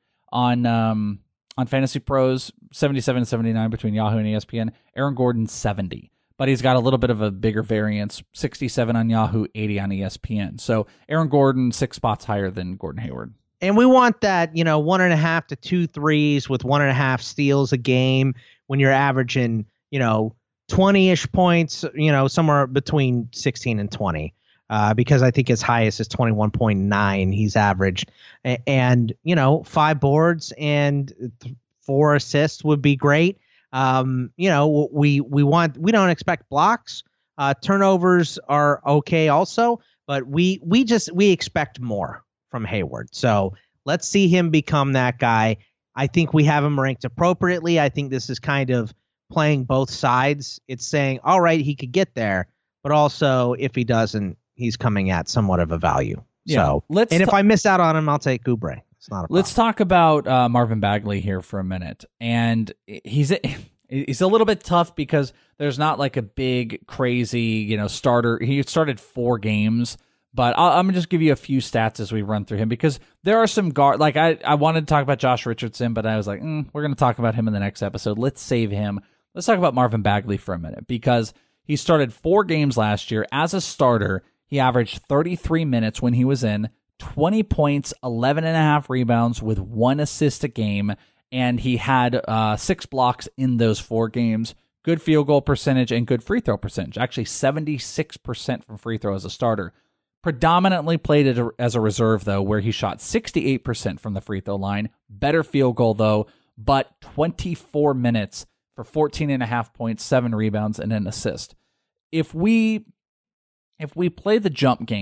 on Fantasy Pros, 77 and 79 between Yahoo and ESPN. Aaron Gordon, 70. But he's got a little bit of a bigger variance, 67 on Yahoo, 80 on ESPN. So Aaron Gordon, 6 spots higher than Gordon Hayward. And we want that, 1.5 to 2 threes with 1.5 steals a game when you're averaging, 20-ish points, somewhere between 16 and 20. Because I think his highest is 21.9 he's averaged. And, 5 boards and 4 assists would be great. We don't expect blocks. Turnovers are okay also, but we expect more from Hayward. So let's see him become that guy. I think we have him ranked appropriately. I think this is kind of playing both sides. It's saying, all right, he could get there, but also if he doesn't, he's coming at somewhat of a value. Yeah, so, if I miss out on him, I'll take Oubre. It's not a problem. Let's talk about Marvin Bagley here for a minute. And he's a little bit tough because there's not like a big, crazy, starter. He started 4 games, but I'm going to just give you a few stats as we run through him because there are some guard. Like I wanted to talk about Josh Richardson, but I was like, we're going to talk about him in the next episode. Let's save him. Let's talk about Marvin Bagley for a minute because he started 4 games last year. As a starter, he averaged 33 minutes when he was in, 20 points, 11.5 rebounds with 1 assist a game, and he had 6 blocks in those 4 games. Good field goal percentage and good free throw percentage. Actually, 76% from free throw as a starter. Predominantly played as a reserve, though, where he shot 68% from the free throw line. Better field goal, though, but 24 minutes for 14.5 points, 7 rebounds, and an assist. If we play the jump game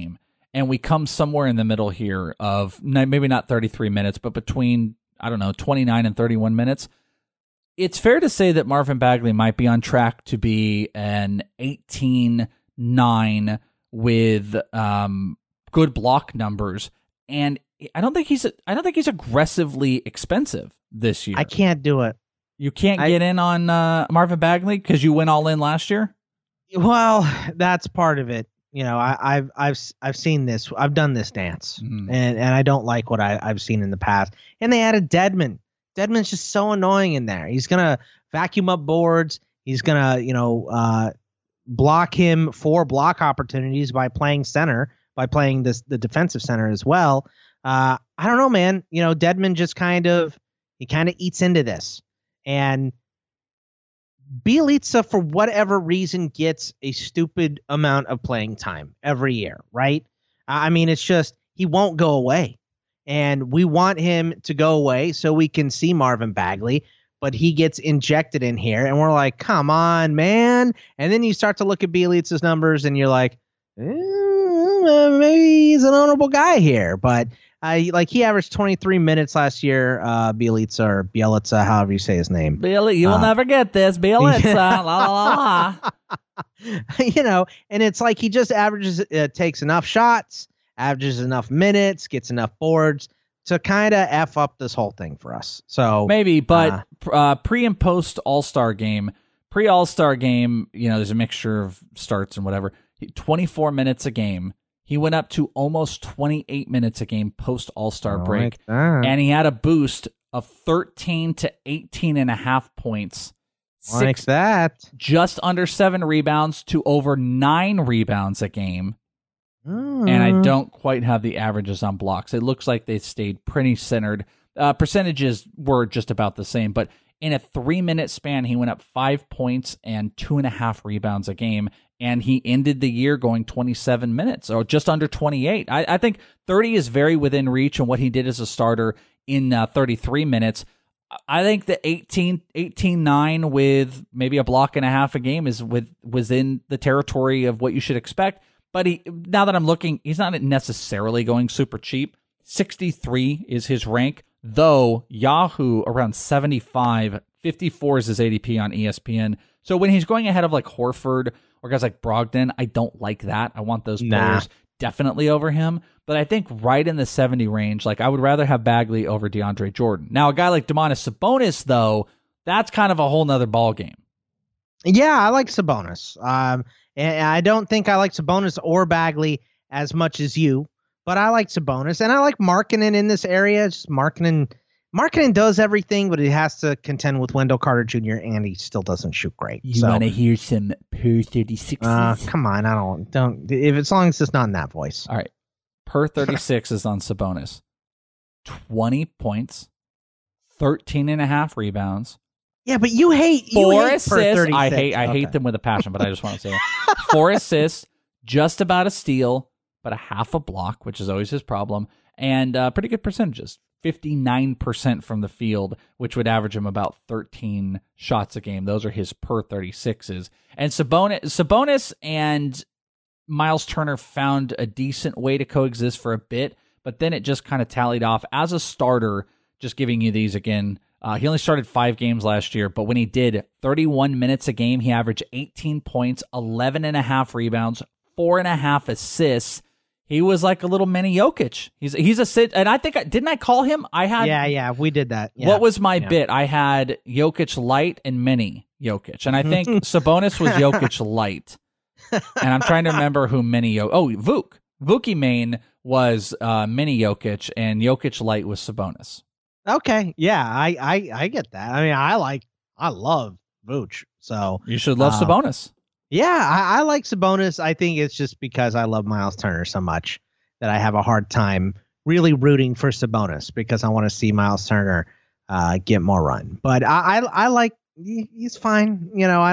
and we come somewhere in the middle here of maybe not 33 minutes, but between, 29 and 31 minutes, it's fair to say that Marvin Bagley might be on track to be an 18-9 with good block numbers, and I don't think he's aggressively expensive this year. I can't do it. You can't get in on Marvin Bagley because you went all in last year? Well, that's part of it. I've seen this. I've done this dance, and I don't like what I've seen in the past. And they added Dedmon. Dedmon's just so annoying in there. He's gonna vacuum up boards. He's gonna block him for block opportunities by playing center, by playing the defensive center as well. I don't know, man. Dedmon just kind of eats into this. And Bjelica, for whatever reason, gets a stupid amount of playing time every year, right? I mean, it's just he won't go away. And we want him to go away so we can see Marvin Bagley, but he gets injected in here, and we're like, come on, man. And then you start to look at Bjelica's numbers, and you're like, maybe he's an honorable guy here. But he averaged 23 minutes last year, Bjelica, however you say his name. Billy, you will never get this. Bjelica, la la la la. And it's like he just takes enough shots, averages enough minutes, gets enough boards to kind of F up this whole thing for us. So maybe, but pre and post All-Star game, pre-All-Star game, there's a mixture of starts and whatever. 24 minutes a game. He went up to almost 28 minutes a game post All-Star break, and he had a boost of 13 to 18.5 points. Just under 7 rebounds to over 9 rebounds a game. And I don't quite have the averages on blocks. It looks like they stayed pretty centered. Percentages were just about the same, but in a 3-minute span, he went up 5 points and 2.5 rebounds a game. And he ended the year going 27 minutes, or just under 28. I think 30 is very within reach, and what he did as a starter in 33 minutes. I think the 18-9 with maybe a block and a half a game was in the territory of what you should expect. But now that I'm looking, he's not necessarily going super cheap. 63 is his rank, though Yahoo around 75, 54 is his ADP on ESPN. So when he's going ahead of like Horford or guys like Brogdon, I don't like that. I want those players definitely over him. But I think right in the 70 range, like I would rather have Bagley over DeAndre Jordan. Now, a guy like Domantas Sabonis, though, that's kind of a whole nother ball game. Yeah, I like Sabonis. And I don't think I like Sabonis or Bagley as much as you, but I like Sabonis. And I like Markkanen in this area. Just Markkanen does everything, but he has to contend with Wendell Carter Jr., and he still doesn't shoot great. You want to hear some per 36s? Come on, don't. As long as it's not in that voice. All right. Per 36 is on Sabonis. 20 points, 13.5 rebounds. Yeah, but you hate 4 assists. I hate them with a passion, but I just want to say that. 4 assists, just about a steal, but a half a block, which is always his problem, and pretty good percentages. 59% from the field, which would average him about 13 shots a game. Those are his per 36s. And Sabonis and Miles Turner found a decent way to coexist for a bit, but then it just kind of tallied off. As a starter, just giving you these again, he only started 5 games last year, but when he did 31 minutes a game, he averaged 18 points, 11.5 rebounds, 4.5 assists. He was like a little mini Jokic. He's a sit, and I think didn't I call him? I had we did that. Yeah. What was my bit? I had Jokic light and mini Jokic, and I think Sabonis was Jokic light. And I'm trying to remember who mini Vuk. Vuki Main was mini Jokic, and Jokic light was Sabonis. Okay, yeah, I get that. I mean, I love Vooch, so you should love Sabonis. Yeah, I like Sabonis. I think it's just because I love Miles Turner so much that I have a hard time really rooting for Sabonis because I want to see Miles Turner get more run. But I like he's fine.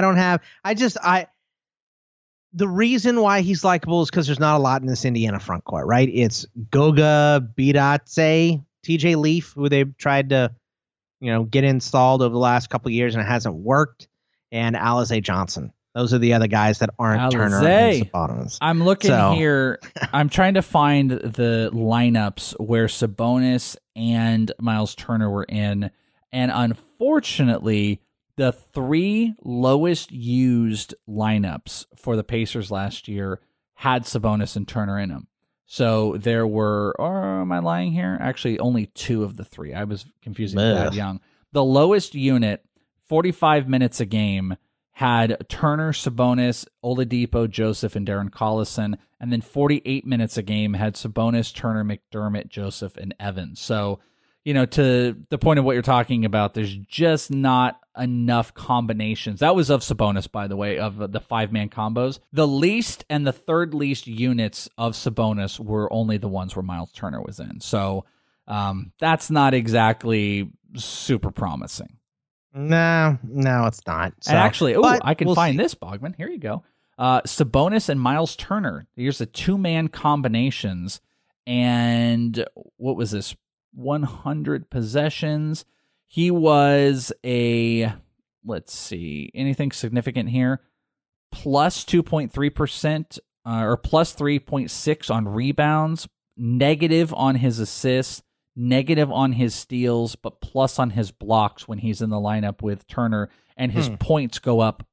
The reason why he's likable is because there's not a lot in this Indiana front court, right? It's Goga, Bitadze, TJ Leaf, who they've tried to, get installed over the last couple of years and it hasn't worked, and Alize Johnson. Those are the other guys that aren't Turner and Sabonis. I'm looking here. I'm trying to find the lineups where Sabonis and Miles Turner were in. And unfortunately, the 3 lowest used lineups for the Pacers last year had Sabonis and Turner in them. So there were, or am I lying here? Actually, only 2 of the 3. I was confusing Thad Young. The lowest unit, 45 minutes a game, had Turner, Sabonis, Oladipo, Joseph, and Darren Collison. And then 48 minutes a game had Sabonis, Turner, McDermott, Joseph, and Evans. So, to the point of what you're talking about, there's just not enough combinations. That was of Sabonis, by the way, of the 5-man combos. The least and the third least units of Sabonis were only the ones where Miles Turner was in. So that's not exactly super promising. No, it's not. So, and actually, I can find this, Bogman. Here you go. Sabonis and Miles Turner. Here's the 2-man combinations. And what was this? 100 possessions. He was let's see, anything significant here? Plus 2.3%, or plus 3.6 on rebounds, negative on his assists, negative on his steals, but plus on his blocks when he's in the lineup with Turner, and his points go up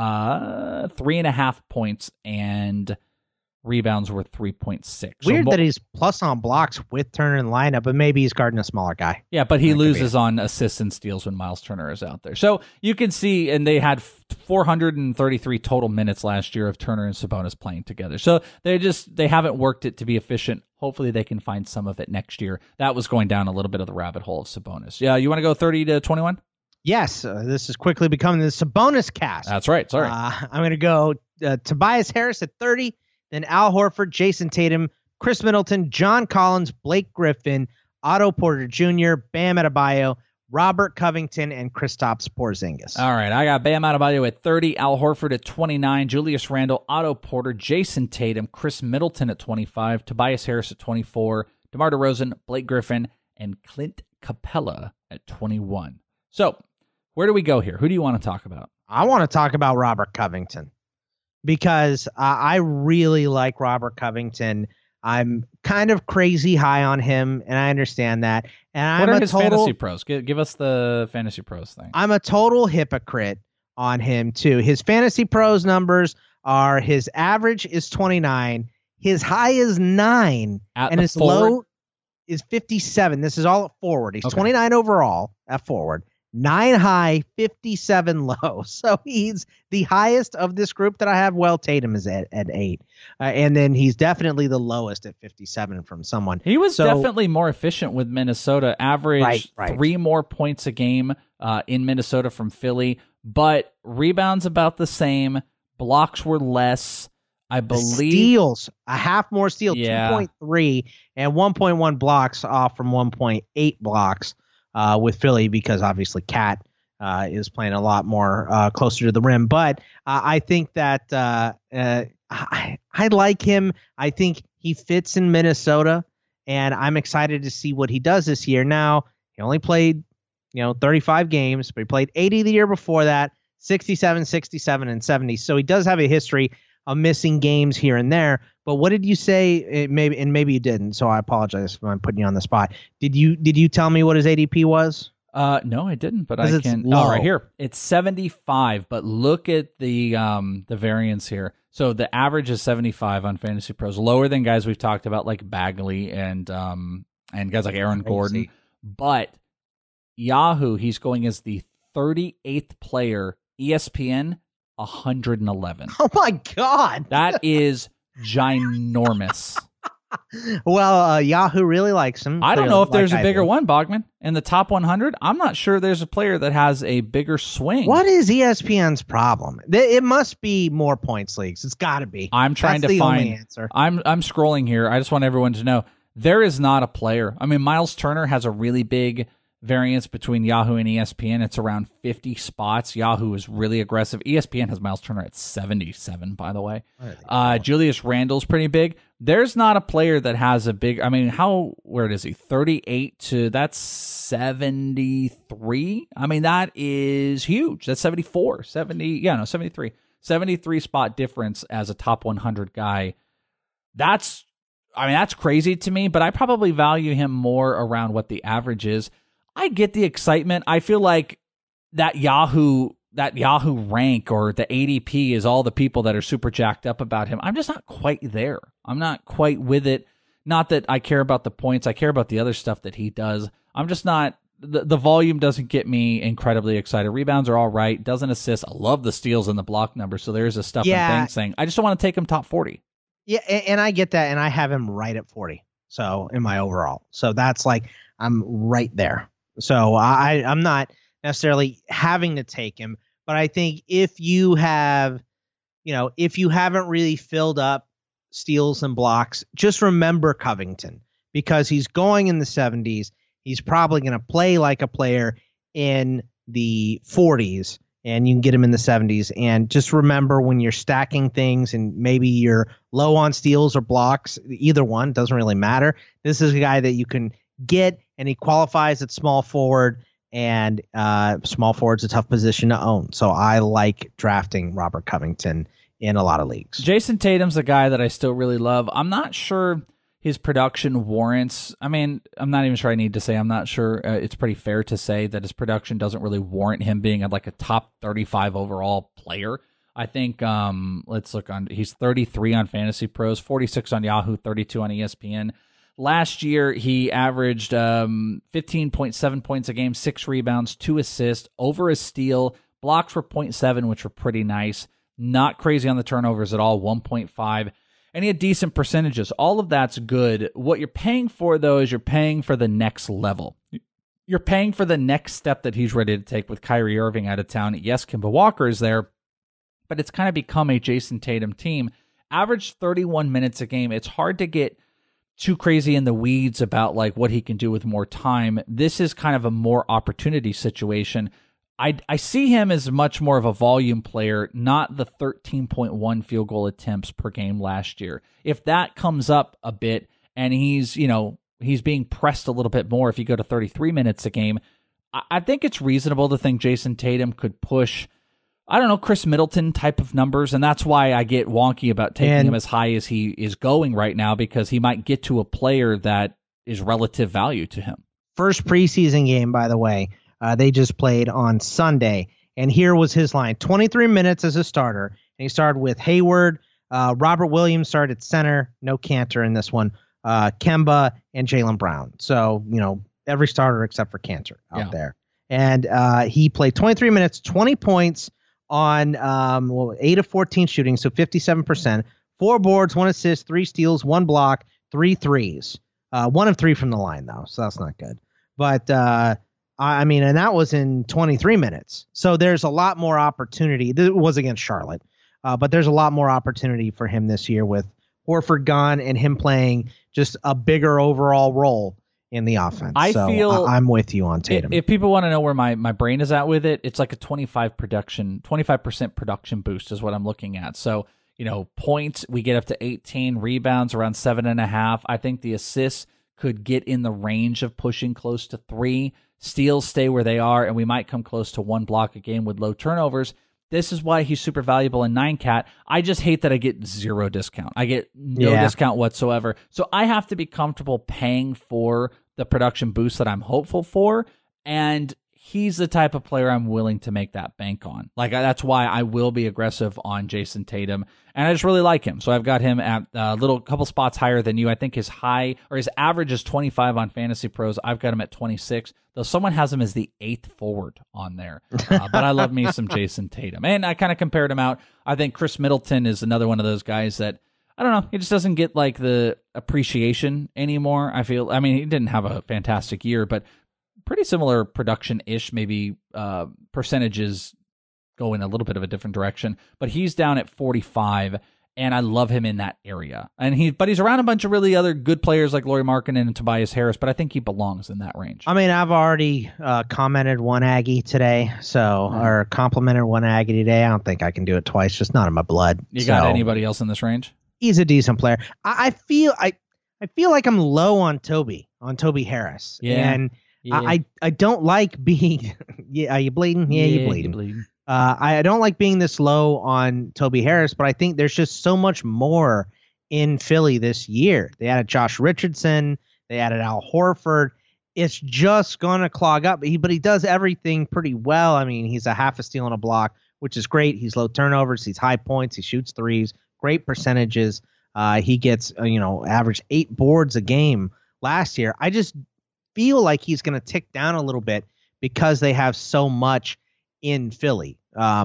3.5 points, and rebounds were 3.6. Weird that he's plus on blocks with Turner in the lineup, but maybe he's guarding a smaller guy. Yeah, but he loses on assists and steals when Miles Turner is out there. So you can see, and they had 433 total minutes last year of Turner and Sabonis playing together. So they haven't worked it to be efficient. Hopefully they can find some of it next year. That was going down a little bit of the rabbit hole of Sabonis. Yeah, you want to go 30 to 21? Yes, this is quickly becoming the Sabonis cast. That's right. Sorry. I'm going to go Tobias Harris at 30, then Al Horford, Jason Tatum, Chris Middleton, John Collins, Blake Griffin, Otto Porter Jr., Bam Adebayo, Robert Covington, and Kristaps Porzingis. All right, I got Bam Adebayo at 30, Al Horford at 29, Julius Randle, Otto Porter, Jason Tatum, Chris Middleton at 25, Tobias Harris at 24, DeMar DeRozan, Blake Griffin, and Clint Capella at 21. So, where do we go here? Who do you want to talk about? I want to talk about Robert Covington because I really like Robert Covington. I'm kind of crazy high on him, and I understand that. And what are his fantasy pros? Give us the fantasy pros thing. I'm a total hypocrite on him, too. His fantasy pros numbers are his average is 29, his high is 9, and his low is 57. This is all at forward. He's 29 overall at forward. 9 high, 57 low. So he's the highest of this group that I have. Well, Tatum is at 8. And then he's definitely the lowest at 57 from someone. He was definitely more efficient with Minnesota. Average 3 more points a game in Minnesota from Philly. But rebounds about the same. Blocks were less. I believe. Steals. A half more steal. 2.3 and 1.1 blocks off from 1.8 blocks. With Philly, because obviously Cat is playing a lot more closer to the rim. But I think that I like him. I think he fits in Minnesota, and I'm excited to see what he does this year. Now, he only played 35 games, but he played 80 the year before that, 67, 67, and 70. So he does have a history of missing games here and there. But what did you say? Maybe you didn't. So I apologize if I'm putting you on the spot. Did you tell me what his ADP was? No, I didn't. But I can. Oh, right here. It's 75. But look at the variance here. So the average is 75 on Fantasy Pros, lower than guys we've talked about like Bagley and guys like Aaron Gordon. But Yahoo, he's going as the 38th player. ESPN, 111. Oh my God, that is ginormous. Well, Yahoo really likes him. I don't know if there's a bigger one, Bogman. In the top 100, I'm not sure there's a player that has a bigger swing. What is ESPN's problem? It must be more points leagues. It's got to be. I'm trying to find. Answer. I'm scrolling here. I just want everyone to know there is not a player. I mean, Miles Turner has a really big variance between Yahoo and ESPN. It's around 50 spots. Yahoo is really aggressive. ESPN has Miles Turner at 77, by the way. Julius Randle's pretty big. There's not a player that has a big, where is he? 38 to, that's 73. That is huge. That's 74, 73. 73 spot difference as a top 100 guy. That's crazy to me, but I probably value him more around what the average is. I get the excitement. I feel like that Yahoo rank or the ADP is all the people that are super jacked up about him. I'm just not quite there. I'm not quite with it. Not that I care about the points. I care about the other stuff that he does. I'm just not, the volume doesn't get me incredibly excited. Rebounds are all right. Doesn't assist. I love the steals and the block number. So there's a stuff and thing saying, I just don't want to take him top 40. Yeah, and I get that, and I have him right at 40. So in my overall. So that's like, I'm right there. So I'm not necessarily having to take him, but I think if you haven't really filled up steals and blocks, just remember Covington, because he's going in the 70s. He's probably going to play like a player in the 40s, and you can get him in the 70s. And just remember, when you're stacking things and maybe you're low on steals or blocks, either one, doesn't really matter. This is a guy that you can get, and he qualifies at small forward, and small forward's a tough position to own. So I like drafting Robert Covington in a lot of leagues. Jason Tatum's a guy that I still really love. I'm not sure his production warrants. I'm not even sure I need to say I'm not sure. It's pretty fair to say that his production doesn't really warrant him being like a top 35 overall player. I think, let's look on, he's 33 on Fantasy Pros, 46 on Yahoo, 32 on ESPN. Last year, he averaged 15.7 points a game, 6 rebounds, 2 assists, over a steal. Blocks were 0.7, which were pretty nice. Not crazy on the turnovers at all, 1.5. And he had decent percentages. All of that's good. What you're paying for, though, is you're paying for the next level. You're paying for the next step that he's ready to take with Kyrie Irving out of town. Yes, Kemba Walker is there, but it's kind of become a Jason Tatum team. Averaged 31 minutes a game. It's hard to get too crazy in the weeds about like what he can do with more time. This is kind of a more opportunity situation. I see him as much more of a volume player, not the 13.1 field goal attempts per game last year. If that comes up a bit and he's being pressed a little bit more, if you go to 33 minutes a game, I think it's reasonable to think Jason Tatum could push, I don't know, Chris Middleton type of numbers, and that's why I get wonky about taking him as high as he is going right now, because he might get to a player that is relative value to him. First preseason game, by the way, they just played on Sunday, and here was his line. 23 minutes as a starter, and he started with Hayward, Robert Williams started at center, no Cantor in this one, Kemba, and Jaylen Brown. So, every starter except for Cantor out there. And he played 23 minutes, 20 points, on 8 of 14 shooting, so 57%, 4 boards, 1 assist, 3 steals, 1 block, 3 threes. 1 of 3 from the line, though, so that's not good. But, and that was in 23 minutes. So there's a lot more opportunity. It was against Charlotte, but there's a lot more opportunity for him this year with Horford gone and him playing just a bigger overall role in the offense. I feel I'm with you on Tatum. If people want to know where my brain is at with it, it's like a 25% production boost is what I'm looking at. So, points, we get up to 18, rebounds around 7.5. I think the assists could get in the range of pushing close to 3. Steals stay where they are, and we might come close to 1 block a game with low turnovers. This is why he's super valuable in 9-cat. I just hate that I get 0 discount. I get no discount whatsoever. So I have to be comfortable paying for the production boost that I'm hopeful for, and he's the type of player I'm willing to make that bank on. That's why I will be aggressive on Jason Tatum, and I just really like him. So I've got him at a couple spots higher than you. I think his average is 25 on Fantasy Pros. I've got him at 26, though someone has him as the 8th forward on there. But I love me some Jason Tatum, and I kind of compared him out. I think Chris Middleton is another one of those guys that, I don't know, he just doesn't get like the appreciation anymore. He didn't have a fantastic year, but pretty similar production-ish, maybe percentages go in a little bit of a different direction. But he's down at 45, and I love him in that area. But he's around a bunch of really other good players like Lauri Markkanen and Tobias Harris, but I think he belongs in that range. I mean, I've already commented one Aggie today, or complimented one Aggie today. I don't think I can do it twice, just not in my blood. You got anybody else in this range? He's a decent player. I feel like I'm low on Toby Harris. Yeah. And I don't like being are you bleeding? Yeah, you're bleeding. I don't like being this low on Toby Harris, but I think there's just so much more in Philly this year. They added Josh Richardson. They added Al Horford. It's just going to clog up. But he does everything pretty well. I mean, he's a half a steal and a block, which is great. He's low turnovers. He's high points. He shoots threes. Great percentages. He gets, average 8 boards a game last year. I just feel like he's going to tick down a little bit because they have so much in Philly.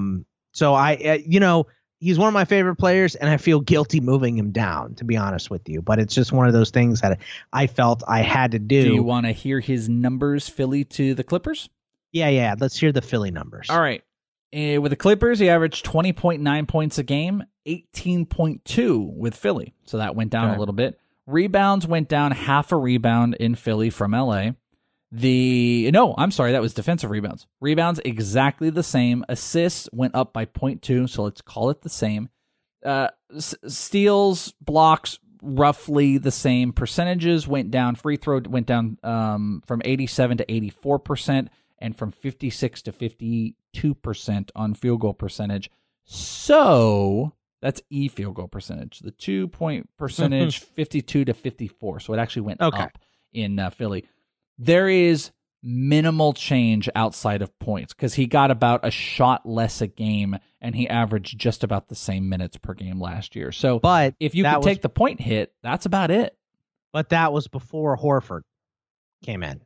So he's one of my favorite players, and I feel guilty moving him down, to be honest with you. But it's just one of those things that I felt I had to do. Do you want to hear his numbers, Philly to the Clippers? Yeah. Let's hear the Philly numbers. All right. With the Clippers, he averaged 20.9 points a game, 18.2 with Philly. So that went down a little bit. Rebounds went down half a rebound in Philly from LA. That was defensive rebounds. Rebounds exactly the same. Assists went up by 0.2, so let's call it the same. Steals, blocks, roughly the same. Percentages went down. Free throw went down from 87 to 84%, and from 56 to 52% on field goal percentage. So that's field goal percentage. The 2-point percentage, 52 to 54. So it actually went up in Philly. There is minimal change outside of points because he got about a shot less a game, and he averaged just about the same minutes per game last year. So but if you could take the point hit, that's about it. But that was before Horford came in.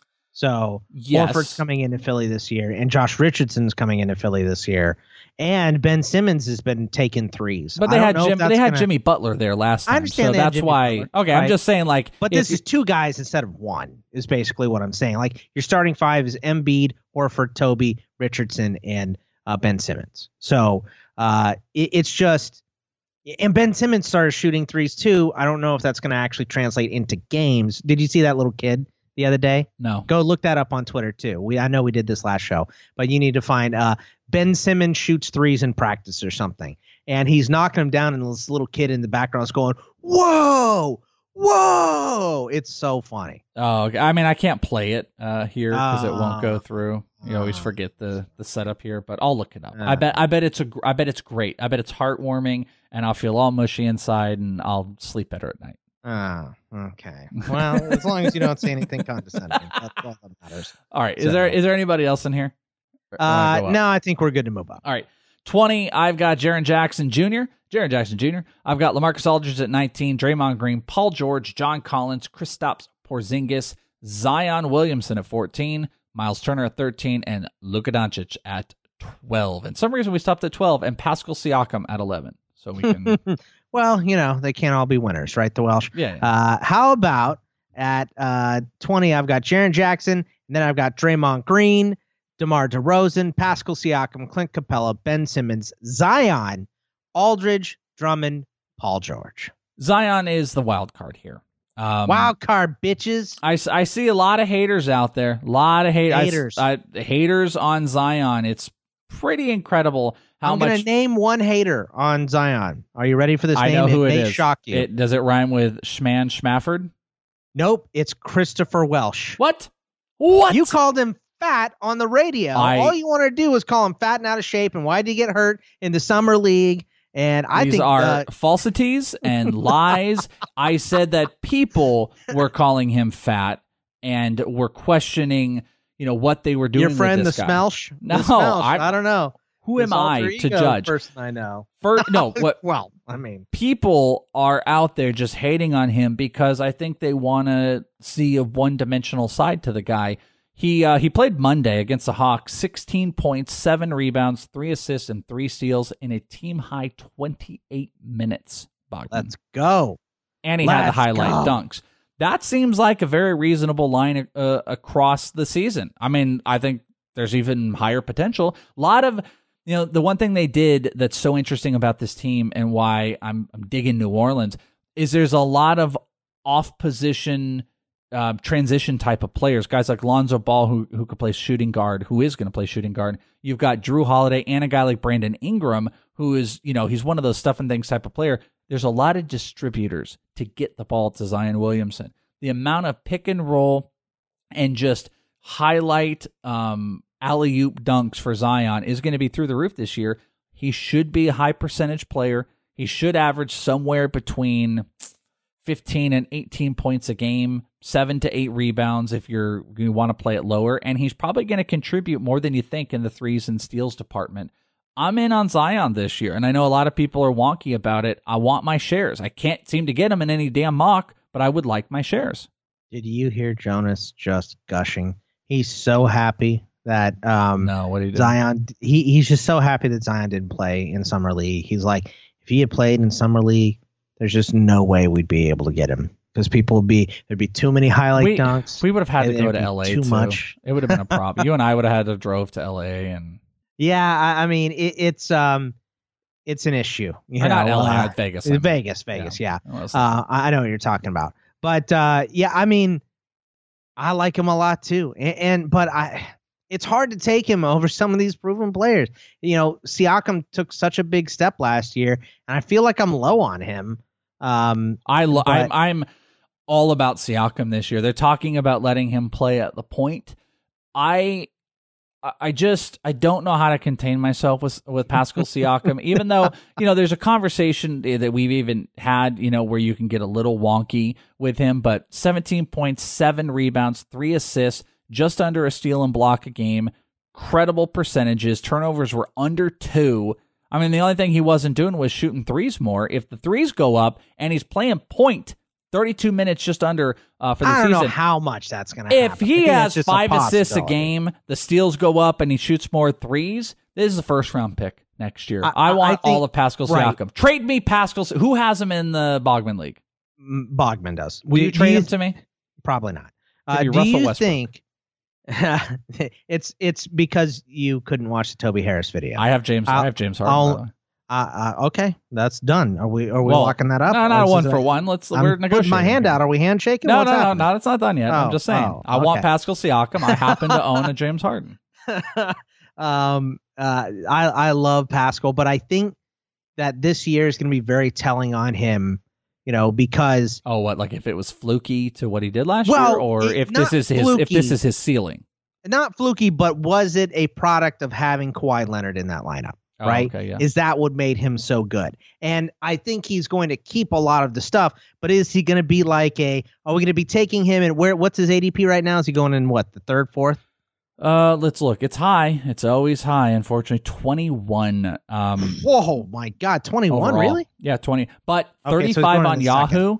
So yes. Horford's coming into Philly this year, and Josh Richardson's coming into Philly this year, and Ben Simmons has been taking threes. But they had Jimmy Butler there last time. I understand so that's Jimmy why. Butler, okay, right? I'm just saying But this is 2 guys instead of 1 is basically what I'm saying. Like your starting 5 is Embiid, Horford, Toby, Richardson, and Ben Simmons. So it's just. And Ben Simmons started shooting threes too. I don't know if that's going to actually translate into games. Did you see that little kid the other day? No. Go look that up on Twitter too. I know we did this last show, but you need to find Ben Simmons shoots threes in practice or something. And he's knocking them down, and this little kid in the background is going, whoa, whoa. It's so funny. Oh, I mean, I can't play it here because it won't go through. You always forget the setup here, but I'll look it up. I bet it's great. I bet it's heartwarming, and I'll feel all mushy inside, and I'll sleep better at night. Oh, okay. Well, as long as you don't say anything condescending, that's all that matters. All right. Is there anybody else in here? No, I think we're good to move up. All right. 20, I've got Jaren Jackson Jr. I've got LaMarcus Aldridge at 19, Draymond Green, Paul George, John Collins, Kristaps Porzingis, Zion Williamson at 14, Miles Turner at 13, and Luka Doncic at 12. And some reason we stopped at 12, and Pascal Siakam at 11. So we can... Well, they can't all be winners, right, the Welsh? Yeah. How about at 20, I've got Jaren Jackson, and then I've got Draymond Green, DeMar DeRozan, Pascal Siakam, Clint Capella, Ben Simmons, Zion, Aldridge, Drummond, Paul George. Zion is the wild card here. Wild card, bitches. I see a lot of haters out there. A lot of haters. Haters on Zion. It's pretty incredible how much. I'm going to name one hater on Zion. Are you ready for this name? I know who it is. It may shock you. Does it rhyme with Schman Schmafford? Nope. It's Christopher Welsh. What? You called him fat on the radio. All you want to do is call him fat and out of shape. And why did he get hurt in the summer league? And These are falsities and lies. I said that people were calling him fat and were questioning, what they were doing. Your friend, with this the guy. Smelsh? No, the Smelsh. I don't know. Who am I to judge? Person I know. Well, I mean, people are out there just hating on him because I think they want to see a one-dimensional side to the guy. He played Monday against the Hawks, 16 points, 7 rebounds, 3 assists, and 3 steals in a team-high 28 minutes, Bogdan. Let's go. And he had the highlight dunks. That seems like a very reasonable line across the season. I mean, I think there's even higher potential. A lot of You know, the one thing they did that's so interesting about this team and why I'm digging New Orleans is there's a lot of off-position transition type of players, guys like Lonzo Ball who could play shooting guard, who is going to play shooting guard. You've got Drew Holiday and a guy like Brandon Ingram, who is, he's one of those stuff and things type of player. There's a lot of distributors to get the ball to Zion Williamson. The amount of pick and roll and just highlight alley-oop dunks for Zion is going to be through the roof this year. He should be a high percentage player. He should average somewhere between 15 and 18 points a game, 7 to 8 rebounds if you want to play it lower, and he's probably going to contribute more than you think in the threes and steals department. I'm in on Zion this year, and I know a lot of people are wonky about it. I want my shares. I can't seem to get them in any damn mock, but I would like my shares. Did you hear Jonas just gushing? He's so happy that no, what he did. Zion. He's just so happy that Zion didn't play in Summer League. He's like, if he had played in Summer League, there's just no way we'd be able to get him because there'd be too many highlight dunks. We would have had to go to LA too much. It would have been a problem. You and I would have had to drove to LA and. Yeah, I mean it's an issue. Not LA, Vegas. Vegas. Yeah. I know what you're talking about. But yeah, I mean, I like him a lot too. But it's hard to take him over some of these proven players. Siakam took such a big step last year, and I feel like I'm low on him. I'm all about Siakam this year. They're talking about letting him play at the point. I don't know how to contain myself with Pascal Siakam, even though, there's a conversation that we've even had, where you can get a little wonky with him, but 17 points, 7 rebounds, 3 assists, just under a steal and block a game, credible percentages, turnovers were under 2. I mean, the only thing he wasn't doing was shooting threes more. If the threes go up and he's playing point 32 minutes just under for the season. I don't know how much that's going to happen. If he has 5 assists a game, the steals go up, and he shoots more threes, this is a first-round pick next year. I want all of Pascal Siakam. Right. Trade me Pascal. Who has him in the Bogman League? Bogman does. Will you trade him to me? Probably not. Do you Westbrook. Think it's because you couldn't watch the Toby Harris video? I have James Harden. Okay, that's done. Are we locking that up? No, not a 1-for-1. We're negotiating. Putting my hand out. Are we handshaking? No, it's not done yet. I'm just saying. I want Pascal Siakam. I happen to own a James Harden. I love Pascal, but I think that this year is going to be very telling on him. Because like if it was fluky to what he did last year, or if this is his ceiling? Not fluky, but was it a product of having Kawhi Leonard in that lineup? Right? Okay, yeah. Is that what made him so good? And I think he's going to keep a lot of the stuff, but is he going to be like are we going to be taking him and what's his ADP right now? Is he going in the third, fourth? Let's look. It's high. It's always high, unfortunately. 21. Whoa, my God. 21, overall. really? Yeah, 20. But 35 on Yahoo,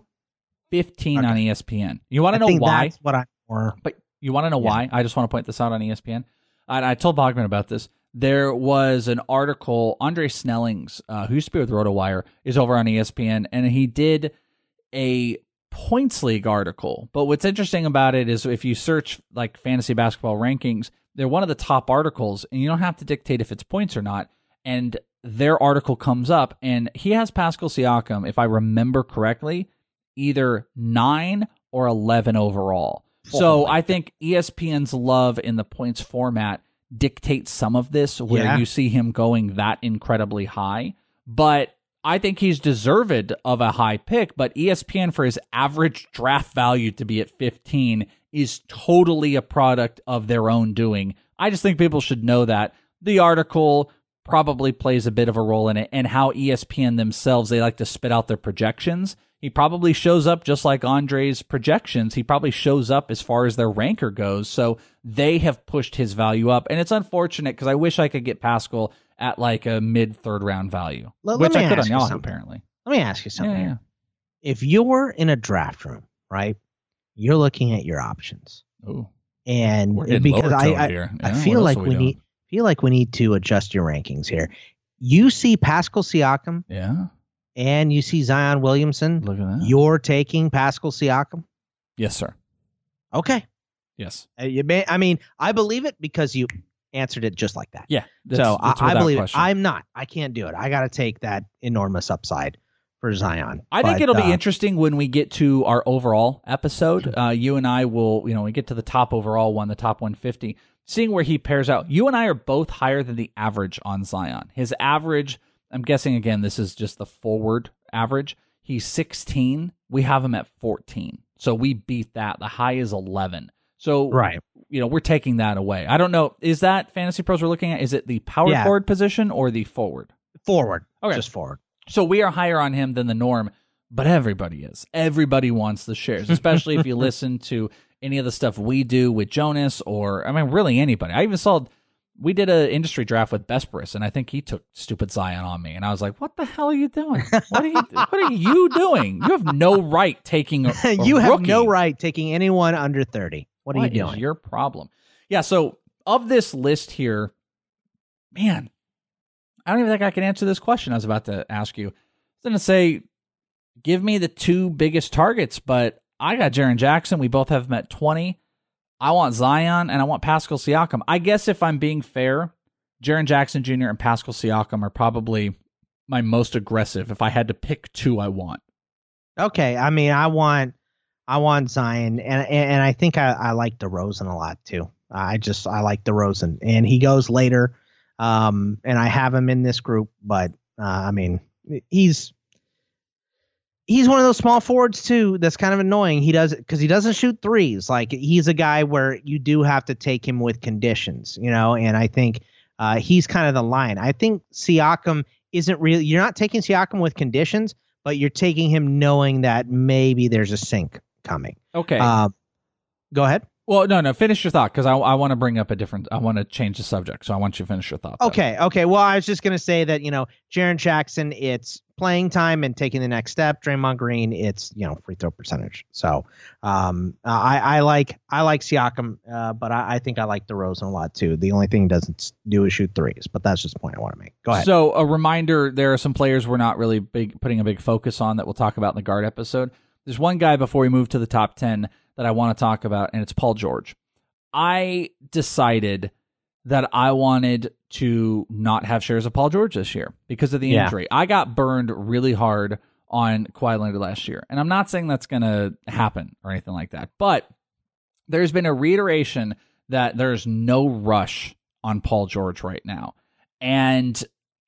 15 on ESPN. You want to know why? That's what But you want to know why? I just want to point this out on ESPN. I told Bogman about this. There was an article, Andre Snellings, who used to be with RotoWire, is over on ESPN, and he did a points league article. But what's interesting about it is if you search like fantasy basketball rankings, they're one of the top articles, and you don't have to dictate if it's points or not. And their article comes up, and he has Pascal Siakam, if I remember correctly, either 9 or 11 overall. So I think ESPN's love in the points format dictates some of this, where you see him going that incredibly high. But I think he's deserved of a high pick, but ESPN, for his average draft value to be at 15, is totally a product of their own doing. I just think people should know that. The article probably plays a bit of a role in it, and how ESPN themselves, they like to spit out their projections. He probably shows up just like Andre's projections. He probably shows up as far as their ranker goes. So they have pushed his value up. And it's unfortunate because I wish I could get Pascal at like a mid-third round value, which I could on Yahoo, apparently. Let me ask you something here. If you're in a draft room, right, you're looking at your options. Ooh. And because I feel like we need to adjust your rankings here. You see Pascal Siakam. Yeah. And you see Zion Williamson. Look at that. You're taking Pascal Siakam? Yes, sir. Okay. Yes. I believe it because you answered it just like that. Yeah. So that's I without believe question. I'm not. I can't do it. I got to take that enormous upside for Zion. I think it'll be interesting when we get to our overall episode. You and I will, we get to the top overall one, the top 150, seeing where he pairs out. You and I are both higher than the average on Zion. His average, I'm guessing, again, this is just the forward average. He's 16. We have him at 14. So we beat that. The high is 11. So, right. We're taking that away. I don't know. Is that Fantasy Pros we're looking at? Is it the power forward position or the forward? Forward. Okay. Just forward. So we are higher on him than the norm, but everybody is. Everybody wants the shares, especially if you listen to any of the stuff we do with Jonas or, really anybody. I even saw, we did an industry draft with Besperis, and I think he took stupid Zion on me, and I was like, what the hell are you doing? What are you doing? You have no right taking a You have rookie. no right taking anyone under 30. What are you doing? What is your problem? Yeah, so of this list here, man, I don't even think I can answer this question I was about to ask you. I was going to say, give me the two biggest targets, but I got Jaren Jackson. We both have him at 20. I want Zion, and I want Pascal Siakam. I guess if I'm being fair, Jaren Jackson Jr. and Pascal Siakam are probably my most aggressive. If I had to pick two I want. Okay, I want Zion, and I think I like DeRozan a lot too. I like DeRozan, and he goes later, and I have him in this group. But he's one of those small forwards too that's kind of annoying. He doesn't shoot threes. Like, he's a guy where you do have to take him with conditions, and I think he's kind of the line. I think Siakam isn't really. You're not taking Siakam with conditions, but you're taking him knowing that maybe there's a sink coming. Okay. Go ahead. Well, no, finish your thought, because I want to bring up I want to change the subject, so I want you to finish your thought. Okay. Well, I was just going to say that, Jaren Jackson, it's playing time and taking the next step. Draymond Green, it's, free throw percentage. So I like Siakam, but I think I like DeRozan a lot too. The only thing he doesn't do is shoot threes, but that's just the point I want to make. Go ahead. So a reminder, there are some players we're not really putting a big focus on that we'll talk about in the guard episode. There's one guy before we move to the top 10 that I want to talk about, and it's Paul George. I decided that I wanted to not have shares of Paul George this year because of the injury. I got burned really hard on Kawhi Leonard last year, and I'm not saying that's going to happen or anything like that, but there's been a reiteration that there's no rush on Paul George right now, and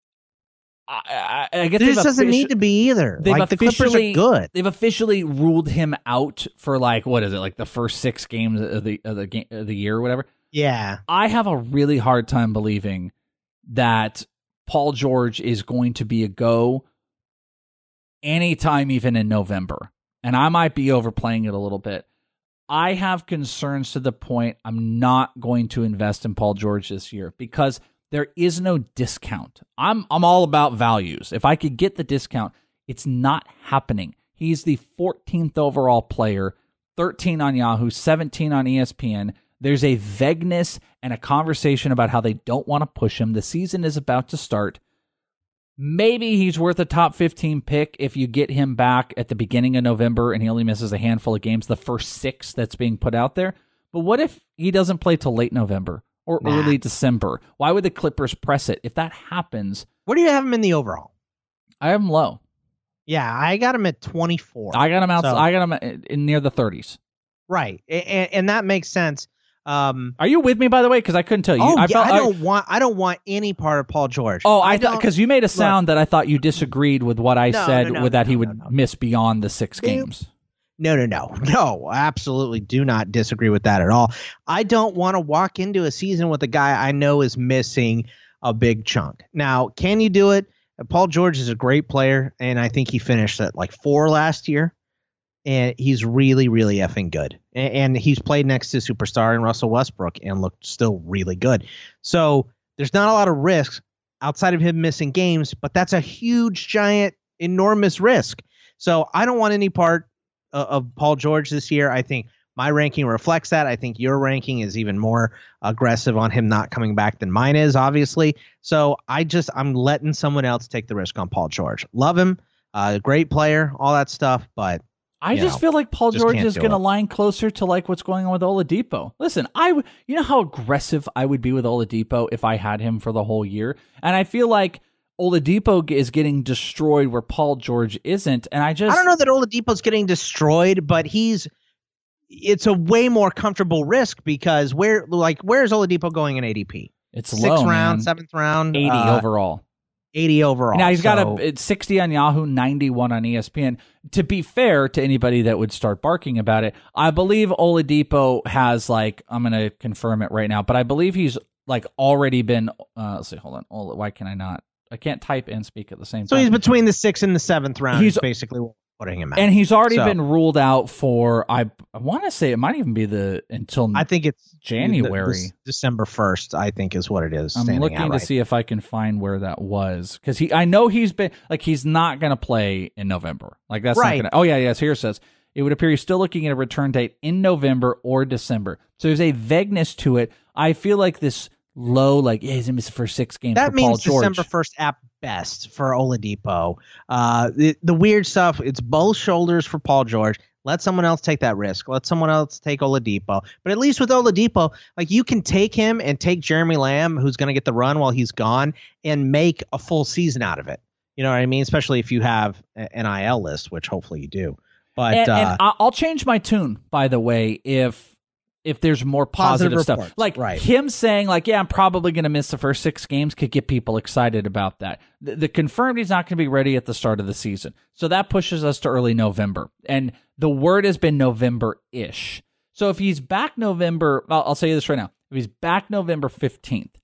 I guess this doesn't need to be either. Like, the Clippers are good. They've officially ruled him out for the first 6 games of the year or whatever. Yeah. I have a really hard time believing that Paul George is going to be a go anytime, even in November. And I might be overplaying it a little bit. I have concerns to the point I'm not going to invest in Paul George this year because there is no discount. I'm all about values. If I could get the discount, it's not happening. He's the 14th overall player, 13 on Yahoo, 17 on ESPN. There's a vagueness and a conversation about how they don't want to push him. The season is about to start. Maybe he's worth a top 15 pick if you get him back at the beginning of November and he only misses a handful of games, the first 6 that's being put out there. But what if he doesn't play till late November? Or early December? Why would the Clippers press it? If that happens... Where do you have him in the overall? I have him low. Yeah, I got him at 24. I got him outside. I got him in near the 30s. Right, and that makes sense. Are you with me, by the way? Because I couldn't tell you. I don't want any part of Paul George. Oh, I thought, because you made a sound that I thought you disagreed with what I said that he would miss beyond the 6 games. No, absolutely do not disagree with that at all. I don't want to walk into a season with a guy I know is missing a big chunk. Now, can you do it? Paul George is a great player, and I think he finished at 4 last year, and he's really, really effing good. And he's played next to superstar and Russell Westbrook and looked still really good. So there's not a lot of risks outside of him missing games, but that's a huge, giant, enormous risk. So I don't want any part of Paul George this year. I think my ranking reflects that. I think your ranking is even more aggressive on him not coming back than mine is, obviously. So I'm letting someone else take the risk on Paul George. Love him, great player, all that stuff, but I just feel like Paul George is going to line closer to like what's going on with Oladipo. Listen, you know how aggressive I would be with Oladipo if I had him for the whole year, and I feel like Oladipo is getting destroyed where Paul George isn't, and I don't know that Oladipo's getting destroyed, but it's a way more comfortable risk because where's Oladipo going in ADP? It's 6th low, round, man. 7th round, 80 overall. 80 overall. Now he's got it's 60 on Yahoo, 91 on ESPN. To be fair to anybody that would start barking about it, I believe Oladipo has I'm going to confirm it right now, but I believe he's already been. Let's see, hold on. Why can I not? I can't type and speak at the same time. So he's between the 6th and the 7th round. He's basically putting him out, and he's already been ruled out for. I want to say it might even be until. I think it's January, December 1st. I think is what it is. I'm looking to see if I can find where that was because I know he's been he's not going to play in November. That's right. Not going to. Oh yeah. So here it says it would appear he's still looking at a return date in November or December. So there's a vagueness to it. I feel like this low, he's going to miss the first 6 games. That for Paul means George. December 1st at best for Oladipo. The weird stuff, it's both shoulders for Paul George. Let someone else take that risk. Let someone else take Oladipo. But at least with Oladipo, you can take him and take Jeremy Lamb, who's going to get the run while he's gone, and make a full season out of it. You know what I mean? Especially if you have an NIL list, which hopefully you do. But and I'll change my tune, by the way, if there's more positive stuff. Him saying, yeah, I'm probably going to miss the first 6 games could get people excited about that. The confirmed he's not going to be ready at the start of the season. So that pushes us to early November. And the word has been November-ish. So if he's back November, I'll say this right now. If he's back November 15th,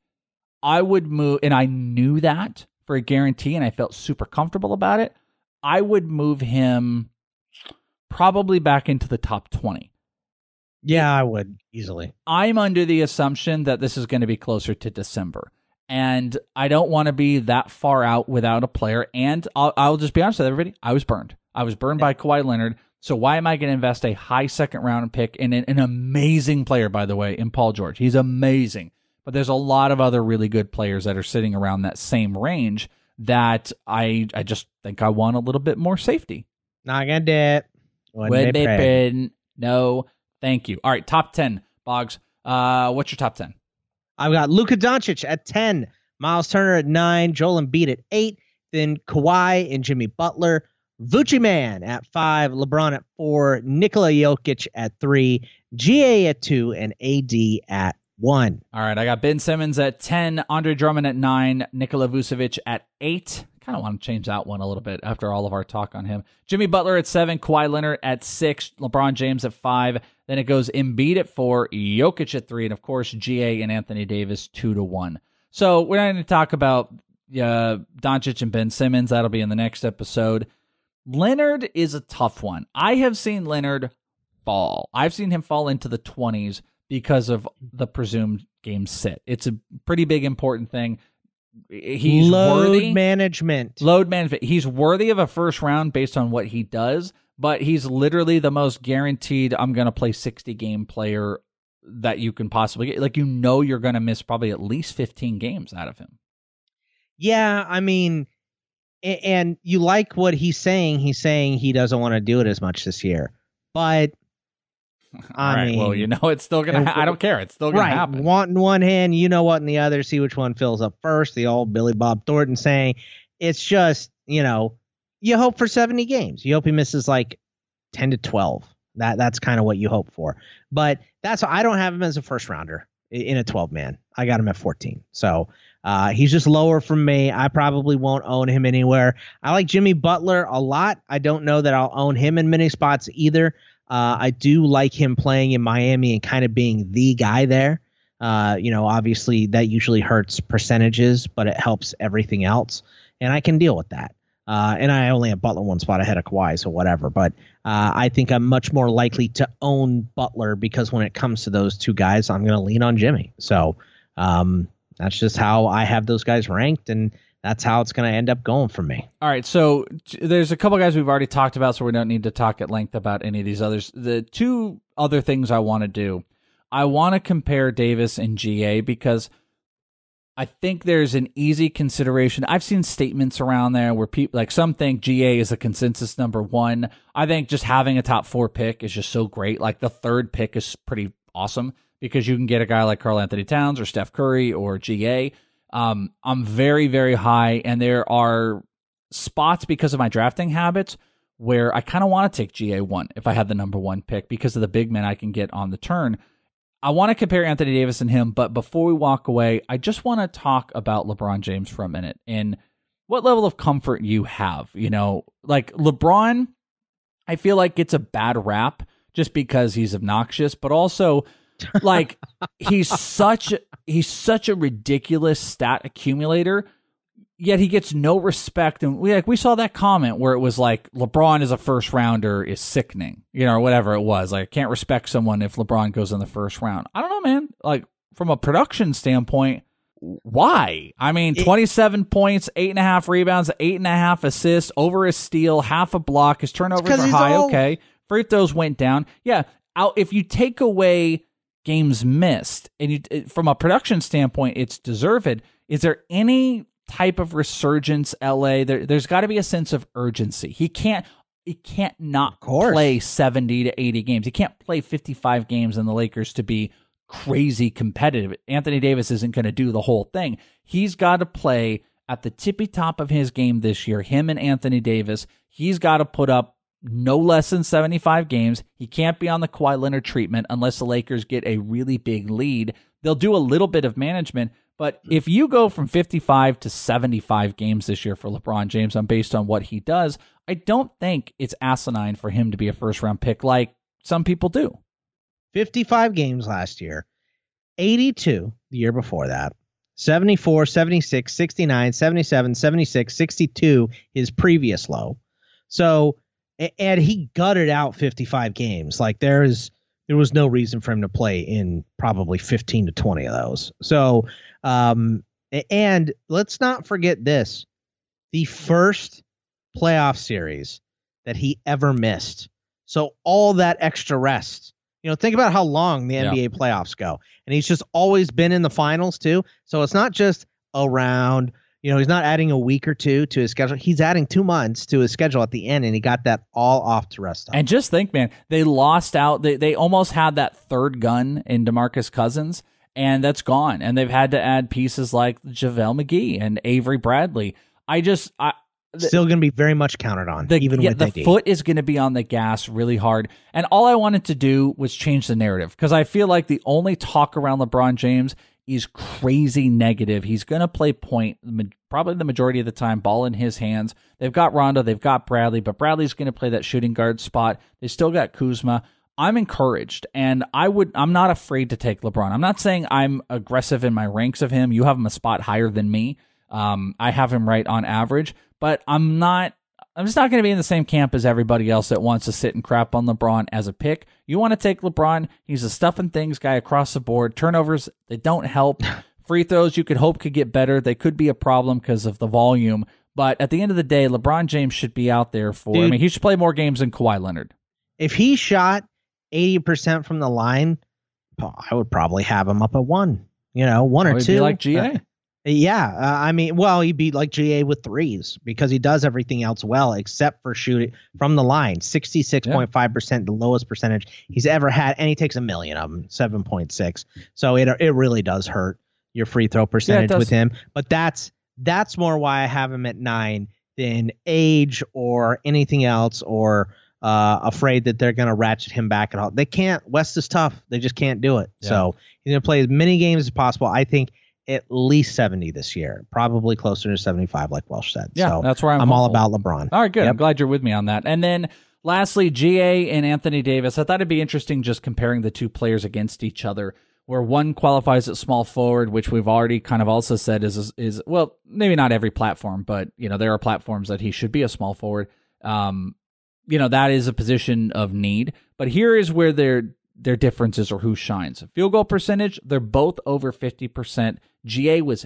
I would move, and I knew that for a guarantee, and I felt super comfortable about it. I would move him probably back into the top 20. Yeah, I would easily. I'm under the assumption that this is going to be closer to December, and I don't want to be that far out without a player. And I'll just be honest with everybody. I was burned. I was burned by Kawhi Leonard. So why am I going to invest a high 2nd round pick in an amazing player, by the way, in Paul George? He's amazing. But there's a lot of other really good players that are sitting around that same range that I just think I want a little bit more safety. Not going to do it. Would be been. No, thank you. All right, top 10, Boggs. What's your top 10? I've got Luka Doncic at 10, Miles Turner at 9, Joel Embiid at 8, then Kawhi and Jimmy Butler, Vucci Man at 5, LeBron at 4, Nikola Jokic at 3, GA at 2, and AD at 1. All right, I got Ben Simmons at 10, Andre Drummond at 9, Nikola Vucevic at 8. Kind of want to change that one a little bit after all of our talk on him. Jimmy Butler at 7, Kawhi Leonard at 6, LeBron James at 5. Then it goes Embiid at 4, Jokic at 3, and of course GA and Anthony Davis 2-1. So we're not going to talk about Doncic and Ben Simmons. That'll be in the next episode. Leonard is a tough one. I have seen Leonard fall. I've seen him fall into the 20s because of the presumed game sit. It's a pretty big important thing. He's load management. He's worthy of a first round based on what he does, but he's literally the most guaranteed I'm going to play 60 game player that you can possibly get. You're going to miss probably at least 15 games out of him. Yeah, I mean, and you like what he's saying. He's saying he doesn't want to do it as much this year, but I mean, well, it's still going to I don't care. It's still going to happen. Want in one hand, you know what in the other, see which one fills up first. The old Billy Bob Thornton saying, it's just, you hope for 70 games. You hope he misses 10 to 12. That's kind of what you hope for. But I don't have him as a first rounder in a 12-man. I got him at 14. So he's just lower from me. I probably won't own him anywhere. I like Jimmy Butler a lot. I don't know that I'll own him in many spots either. I do like him playing in Miami and kind of being the guy there. Obviously that usually hurts percentages, but it helps everything else. And I can deal with that. And I only have Butler one spot ahead of Kawhi, so whatever. But I think I'm much more likely to own Butler because when it comes to those two guys, I'm going to lean on Jimmy. So that's just how I have those guys ranked, and that's how it's going to end up going for me. All right, so there's a couple guys we've already talked about, so we don't need to talk at length about any of these others. The two other things I want to do, I want to compare Davis and GA because I think there's an easy consideration. I've seen statements around there where people, like, some think GA is a consensus number 1. I think just having a top 4 pick is just so great. Like, the 3rd pick is pretty awesome because you can get a guy like Karl Anthony Towns or Steph Curry or GA. I'm very, very high, and there are spots because of my drafting habits where I kind of want to take GA1 if I had the number 1 pick because of the big men I can get on the turn. I want to compare Anthony Davis and him, but before we walk away, I just want to talk about LeBron James for a minute and what level of comfort you have. You know, like LeBron, I feel like gets a bad rap just because he's obnoxious, but also like he's such a ridiculous stat accumulator. Yet he gets no respect, and we saw that comment where it was like LeBron as a first rounder is sickening, you know, or whatever it was. Like, I can't respect someone if LeBron goes in the first round. I don't know, man. Like, from a production standpoint, why? I mean, 27 points, 8.5 rebounds, 8.5 assists, over a steal, half a block. His turnovers are high. Okay, free throws went down. Yeah, if you take away games missed, and from a production standpoint, it's deserved. Is there any type of resurgence, LA? There's got to be a sense of urgency. He can't not play 70 to 80 games. He can't play 55 games in the Lakers to be crazy competitive. Anthony Davis isn't going to do the whole thing. He's got to play at the tippy top of his game this year. Him and Anthony Davis, he's got to put up no less than 75 games. He can't be on the Kawhi Leonard treatment unless the Lakers get a really big lead. They'll do a little bit of management, but if you go from 55 to 75 games this year for LeBron James, based on what he does, I don't think it's asinine for him to be a first-round pick like some people do. 55 games last year, 82 the year before that, 74, 76, 69, 77, 76, 62 his previous low. So, and he gutted out 55 games. Like, there was no reason for him to play in probably 15 to 20 of those. So, and let's not forget this, the first playoff series that he ever missed. So all that extra rest, you know, think about how long the NBA playoffs go, and he's just always been in the finals too. So it's not just a round, you know, he's not adding a week or two to his schedule. He's adding 2 months to his schedule at the end, and he got that all off to rest on. And just think, man, they lost out. They almost had that third gun in DeMarcus Cousins, and that's gone. And they've had to add pieces like JaVale McGee and Avery Bradley. Still going to be very much counted on, even with the foot is going to be on the gas really hard. And all I wanted to do was change the narrative, because I feel like the only talk around LeBron James is crazy negative. He's going to play point probably the majority of the time, ball in his hands. They've got Rondo, they've got Bradley, but Bradley's going to play that shooting guard spot. They still got Kuzma. I'm encouraged, and I'm not afraid to take LeBron. I'm not saying I'm aggressive in my ranks of him. You have him a spot higher than me. I have him right on average, but I'm just not going to be in the same camp as everybody else that wants to sit and crap on LeBron as a pick. You want to take LeBron, he's a stuff and things guy across the board. Turnovers, they don't help. Free throws, you could hope could get better. They could be a problem because of the volume. But at the end of the day, LeBron James should be out there for, I mean, he should play more games than Kawhi Leonard. If he shot 80% from the line, I would probably have him up at 1, one or 2. Be like GA. I mean, well, he'd be like GA with threes because he does everything else well except for shooting from the line. 66.5%, the lowest percentage he's ever had, and he takes a million of them, 7.6. So it really does hurt your free throw percentage with him. But that's more why I have him at 9 than age or anything else, or afraid that they're going to ratchet him back at all. They can't. West is tough. They just can't do it. Yeah. So he's going to play as many games as possible. I think at least 70 this year, probably closer to 75, like Welsh said. Yeah, so that's where I'm all about LeBron. All right, good. Yep. I'm glad you're with me on that. And then lastly, GA and Anthony Davis. I thought it'd be interesting just comparing the two players against each other, where one qualifies at small forward, which we've already kind of also said is well, maybe not every platform, but there are platforms that he should be a small forward. That is a position of need. But here is where their differences or who shines. Field goal percentage, they're both over 50%. GA was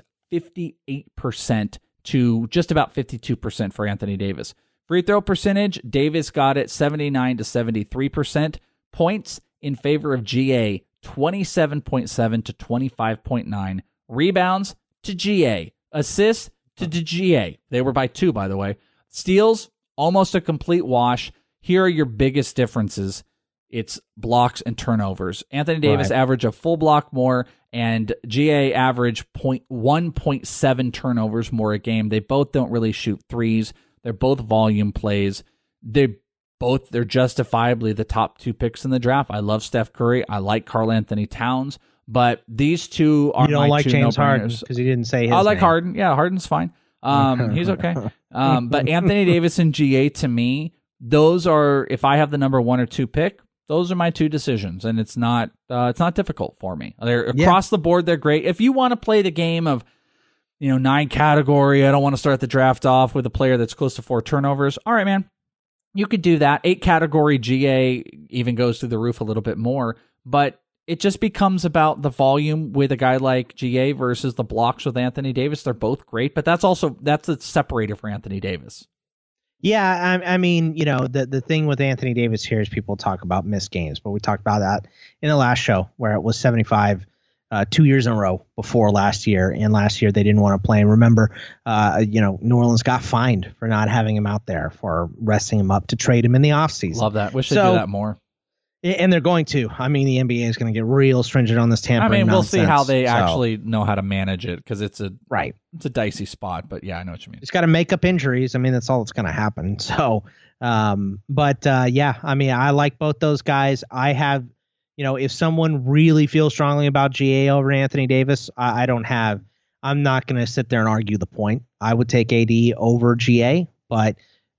58% to just about 52% for Anthony Davis. Free throw percentage, Davis got it 79 to 73%. Points in favor of GA, 27.7 to 25.9. Rebounds, to GA. Assists to GA. They were by 2, by the way. Steals, almost a complete wash. Here are your biggest differences. It's blocks and turnovers. Anthony Davis averaged a full block more, and GA averaged 1.7 turnovers more a game. They both don't really shoot threes. They're both volume plays. They're justifiably the top 2 picks in the draft. I love Steph Curry. I like Karl Anthony Towns, but these two are my 2 no-brainers. You don't like James Harden because he didn't say his I like name. Harden. Yeah, Harden's fine. He's okay. But Anthony Davis and GA, to me, those are, if I have the number 1 or 2 pick, those are my 2 decisions, and it's not difficult for me. They're across the board. They're great. If you want to play the game of 9 category, I don't want to start the draft off with a player that's close to 4 turnovers. All right, man, you could do that. 8 category GA even goes through the roof a little bit more, but it just becomes about the volume with a guy like GA versus the blocks with Anthony Davis. They're both great, but that's a separator for Anthony Davis. Yeah, I mean, the thing with Anthony Davis here is people talk about missed games, but we talked about that in the last show where it was 75 2 years in a row before last year, and last year they didn't want to play him. Remember, New Orleans got fined for not having him out there, for resting him up to trade him in the offseason. Love that. Wish they'd do that more. And they're going to. I mean, the NBA is going to get real stringent on this tampering we'll nonsense, see how they actually know how to manage it, because it's a dicey spot. But yeah, I know what you mean. It's got to make up injuries. I mean, that's all that's going to happen. So, I mean, I like both those guys. I have, if someone really feels strongly about GA over Anthony Davis, I'm not going to sit there and argue the point. I would take AD over GA, but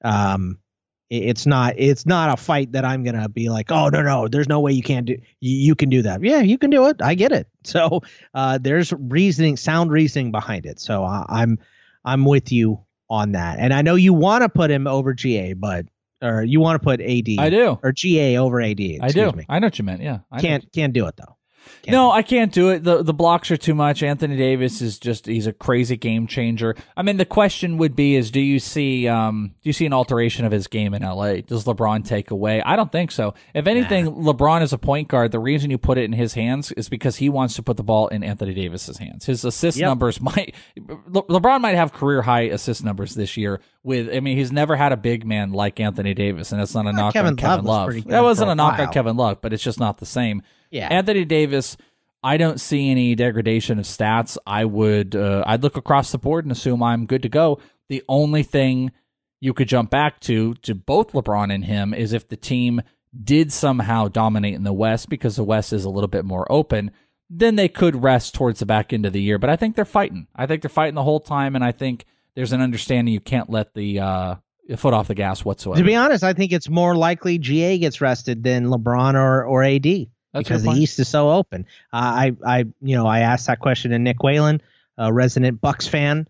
it's not a fight that I'm going to be like, oh, no, there's no way you can do that. Yeah, you can do it. I get it. So there's sound reasoning behind it. So I'm with you on that. And I know you want to put him over GA, or you want to put AD. I do. Or GA over AD. I do. I know what you meant. Yeah. Can't do it though. I can't do it. The blocks are too much. Anthony Davis he's a crazy game changer. I mean, the question would be do you see an alteration of his game in LA? Does LeBron take away? I don't think so. If anything, LeBron is a point guard. The reason you put it in his hands is because he wants to put the ball in Anthony Davis's hands. His assist numbers LeBron might have career high assist numbers this year he's never had a big man like Anthony Davis, and that's not a knock on Kevin Love. That wasn't a knock on Kevin Love, but it's just not the same. Yeah. Anthony Davis, I don't see any degradation of stats. I'd look across the board and assume I'm good to go. The only thing you could jump back to both LeBron and him is if the team did somehow dominate in the West, because the West is a little bit more open, then they could rest towards the back end of the year. But I think they're fighting. The whole time, and I think there's an understanding you can't let the foot off the gas whatsoever. To be honest, I think it's more likely GA gets rested than LeBron or AD. Because the East is so open. I asked that question to Nick Whalen, a resident Bucks fan.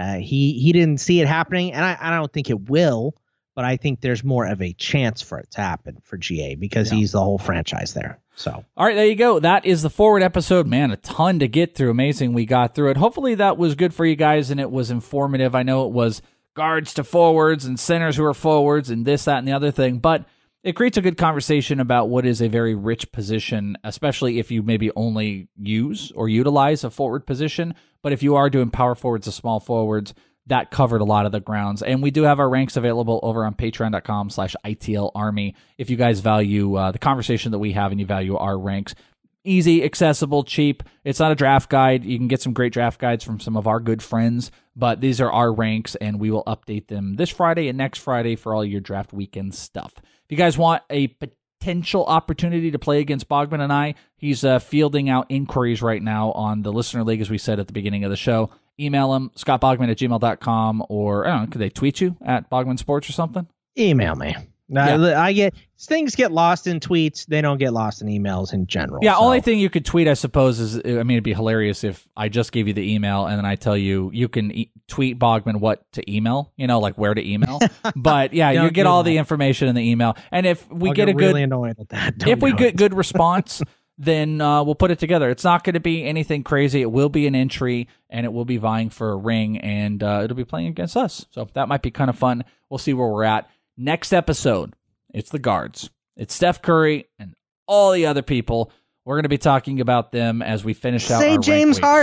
He didn't see it happening, and I don't think it will, but I think there's more of a chance for it to happen for GA because he's the whole franchise there. So, all right, there you go. That is the Forward episode. Man, a ton to get through. Amazing we got through it. Hopefully that was good for you guys and it was informative. I know it was guards to forwards and centers who are forwards and this, that, and the other thing, but it creates a good conversation about what is a very rich position, especially if you maybe only use or utilize a forward position. But if you are doing power forwards to small forwards, that covered a lot of the grounds. And we do have our ranks available over on patreon.com/ITL Army. If you guys value the conversation that we have and you value our ranks, easy, accessible, cheap. It's not a draft guide. You can get some great draft guides from some of our good friends, but these are our ranks, and we will update them this Friday and next Friday for all your draft weekend stuff. If you guys want a potential opportunity to play against Bogman and I, he's fielding out inquiries right now on the Listener League, as we said at the beginning of the show. Email him, scottbogman@gmail.com, or I don't know, could they tweet you at Bogman Sports or something? Email me. I get things get lost in tweets. They don't get lost in emails in general. Yeah, only thing you could tweet, I suppose, is it'd be hilarious if I just gave you the email and then I tell you can tweet Bogman what to email, like where to email. But yeah, you get all the information in the email. And if we get a good, really annoyed at that. If we get good response, then we'll put it together. It's not going to be anything crazy. It will be an entry, and it will be vying for a ring, and it'll be playing against us. So that might be kind of fun. We'll see where we're at. Next episode, it's the guards. It's Steph Curry and all the other people. We're going to be talking about them as we finish out our James rank Harden.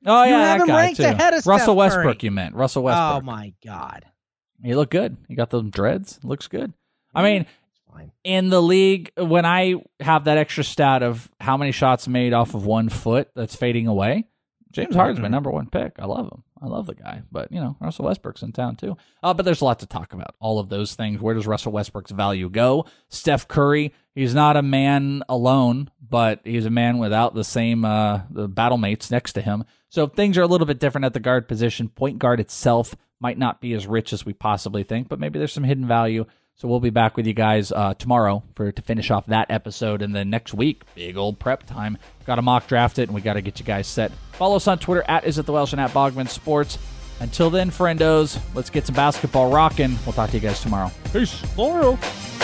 Oh, You yeah, have that him guy, ranked too. ahead of Russell Steph Westbrook, Curry. you meant. Russell Westbrook. Oh, my God. He looked good. He got those dreads. Looks good. I mean, in the league, when I have that extra stat of how many shots made off of 1 foot that's fading away, James Harden's my number 1 pick. I love him. I love the guy. But, Russell Westbrook's in town, too. But there's a lot to talk about. All of those things. Where does Russell Westbrook's value go? Steph Curry, he's not a man alone, but he's a man without the same the battle mates next to him. So things are a little bit different at the guard position. Point guard itself might not be as rich as we possibly think, but maybe there's some hidden value. So we'll be back with you guys tomorrow to finish off that episode. And then next week, big old prep time. Got to mock draft it, and we got to get you guys set. Follow us on Twitter at IsItTheWelsh and at Bogman Sports. Until then, friendos, let's get some basketball rocking. We'll talk to you guys tomorrow. Peace. Loyal.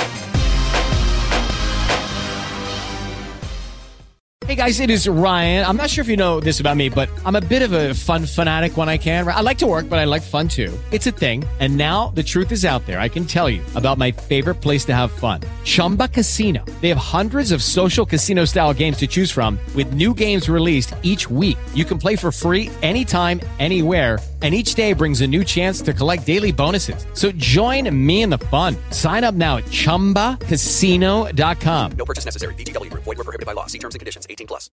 Hey guys, it is Ryan. I'm not sure if you know this about me, but I'm a bit of a fun fanatic when I can. I like to work, but I like fun too. It's a thing. And now the truth is out there. I can tell you about my favorite place to have fun. Chumba Casino. They have hundreds of social casino style games to choose from with new games released each week. You can play for free anytime, anywhere. And each day brings a new chance to collect daily bonuses. So join me in the fun. Sign up now at ChumbaCasino.com. No purchase necessary. VGW Group. Void where prohibited by law. See terms and conditions. 18+.